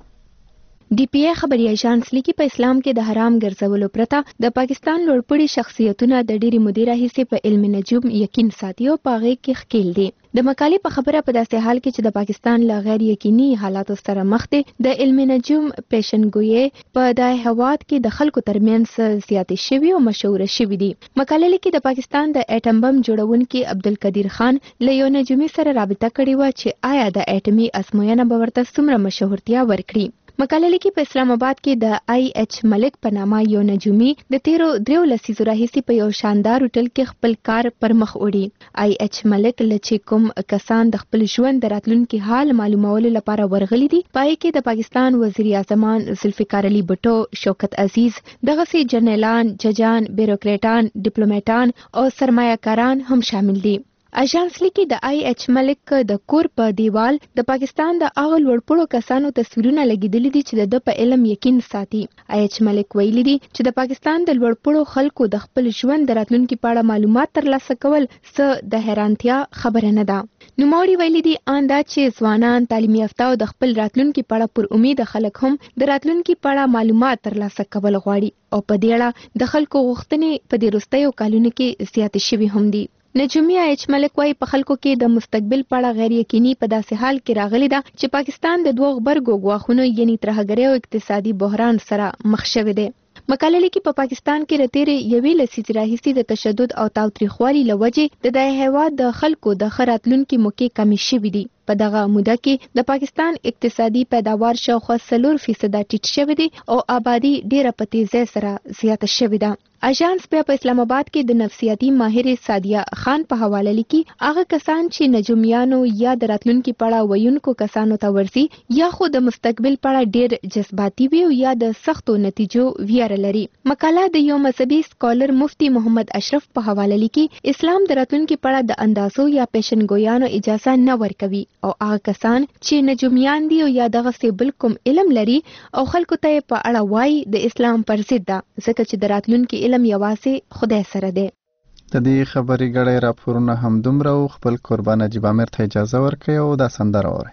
ډي پی ای خبري اژانس لیکي په اسلام کې د حرام ګرځولو پرته د پاکستان لوړپوړي شخصیتونه د ډېری مودې راهیسې په علم نجوم یقین ساتي او په هغې کې ښکیل دي. د مقالې په خبره په داسې حال کې چې د پاکستان له غیر یقیني حالاتو سره مخ دی، د علم نجوم پیشنګویي په دا هیواد کې د خلکو ترمنځ زیاتې شوي او مشهوره شوي دي. مقالې لیکي د پاکستان د اټم بم جوړونکي عبدالقدیر خان له یو نجومي سره رابطه کړې وه چې آیا د اټمي ازموینه به ورته څومره مشهورتیا ورکړي. مقاله لیکي په اسلام آباد کې د آی ایچ ملک په نامه یو نجومي د تیرو دریو لسیزو راهیسې په یو شاندار هوټل کې خپل کار پر مخ وړي. آی ایچ ملک له چې کوم کسان د خپل ژوند د راتلونکي حال معلومولو لپاره ورغلي دي، پای کې د پاکستان وزیر اعظمان ذوالفقار علي بټو، شوکت عزیز، دغسې جنرالان، ججان، بیروکریټان، ډیپلوماټان او سرمایه‌کاران هم شامل دي. اژانس لیکي د آی ایچ ملک د کور په دیوال د پاکستان د هغه لوړپوړو کسانو تصویرونه لګیدلي دي چې د ده په علم یقین ساتي. آی ایچ ملک ویلي دي چې د پاکستان د لوړپوړو خلکو د خپل ژوند د راتلونکي په اړه معلومات ترلاسه کول څه د حیرانتیا خبره نه ده. نوموړي ویلي دي ان دا چې ځوانان، تعلیم یافته او د خپل راتلونکي په اړه پر امید خلک هم د راتلونکي په اړه معلومات ترلاسه کول غواړي او په دې اړه د خلکو غوښتنې په دې وروستیو کلونو کې زیاتې شوي هم دي. نجومي ایچ ملک وايي په خلکو کې د مستقبل په اړه غیر یقیني په داسې حال کې راغلی ده چې پاکستان د دوه غبرګو ګواښونو یعنی ترهګرۍ او اقتصادي بحران سره مخ شوی دی. مقاله لیکي په پاکستان کې د تیرې یوې لسیزې راهیسې د تشدد او تاوتریخوالي له وجې د دغه هیواد د خلکو د ښه راتلونکي موقع کمې شوي دي. په دغه موده کې د پاکستان اقتصادي پیداوار شاوخوا څلور فیصده ټیټ شوی دی او آبادي ډیره په تیزۍ سره زیاته شوې ده. اژانس بیا په اسلام آباد کې د نفسیاتي ماهر سادیه خان په حواله لیکي هغه کسان چې نجومیانو یا د راتلونکي په اړه ویونکو کسانو ته ورځي یا خو د مستقبل په اړه ډیر جذباتي وي او یا د سختو نتیجو ویره لري. مقاله د یو مذهبي سکالر مفتی محمد اشرف په حواله لیکي اسلام د راتلونکي په اړه د اندازو یا پیشنګویانو اجازه نه ورکوي او هغه کسان چې نجومیان دي او یا دغه څه بل کوم علم لري او خلکو ته په اړه وایي د اسلام پر ضد ده، ځکه چې د راتلونکي علم یوازې خدای سره دی. د دې خبرې غړي راپورونه هم دومره او خپل قربان نجیب امیر ته اجازه ورکړي او دا سندره اوري.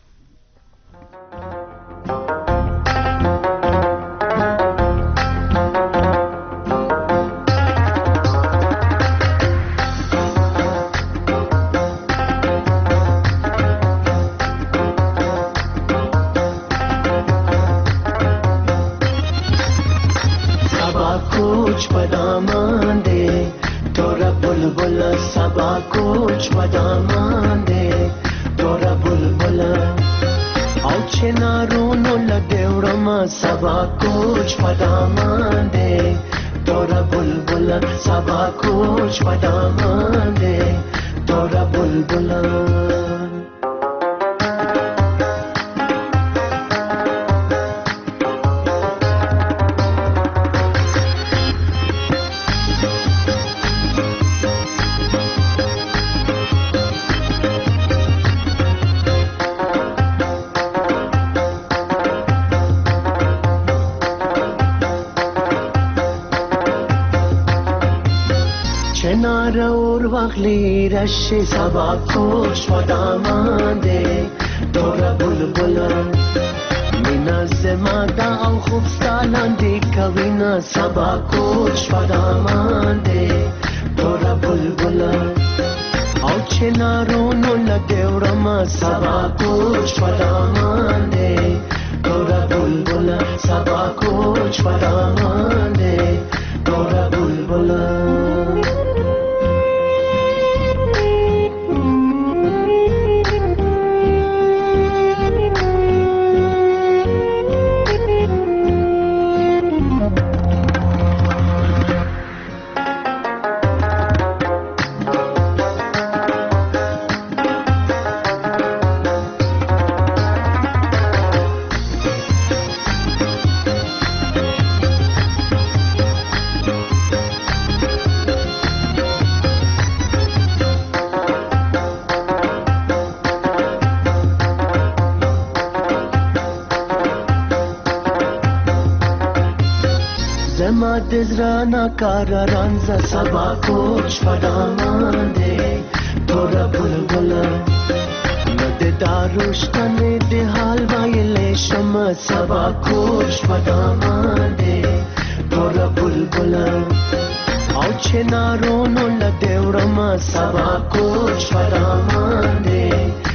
कुछ बदामान दे तोरा बुलबुल सबा कुछ बदामान दे तोरा बुलबुल او چنارونو لدیوړما सबा कुछ बदामान दे तोरा बुलबुल सबा कुछ बदामान दे तोरा बुलबुल واخلی رشی سبا کوچ ودامان دے دورا بلبل مینا زمادا او خوب سالان دی کوینا سبا کوچ ودامان دے دورا بلبل او چنارونو لدیورما سبا کوچ ودامان دے دورا بلبل سبا کوچ ودامان دے دورا بلبل دزرانا کارا رانزا سبا کوچ پدامان دے تورا بلبلا ند داروشتن دے حال وائلے شما سبا کوچ پدامان دے تورا بلبلا او چنارونو لدیورما سبا کوچ پدامان دے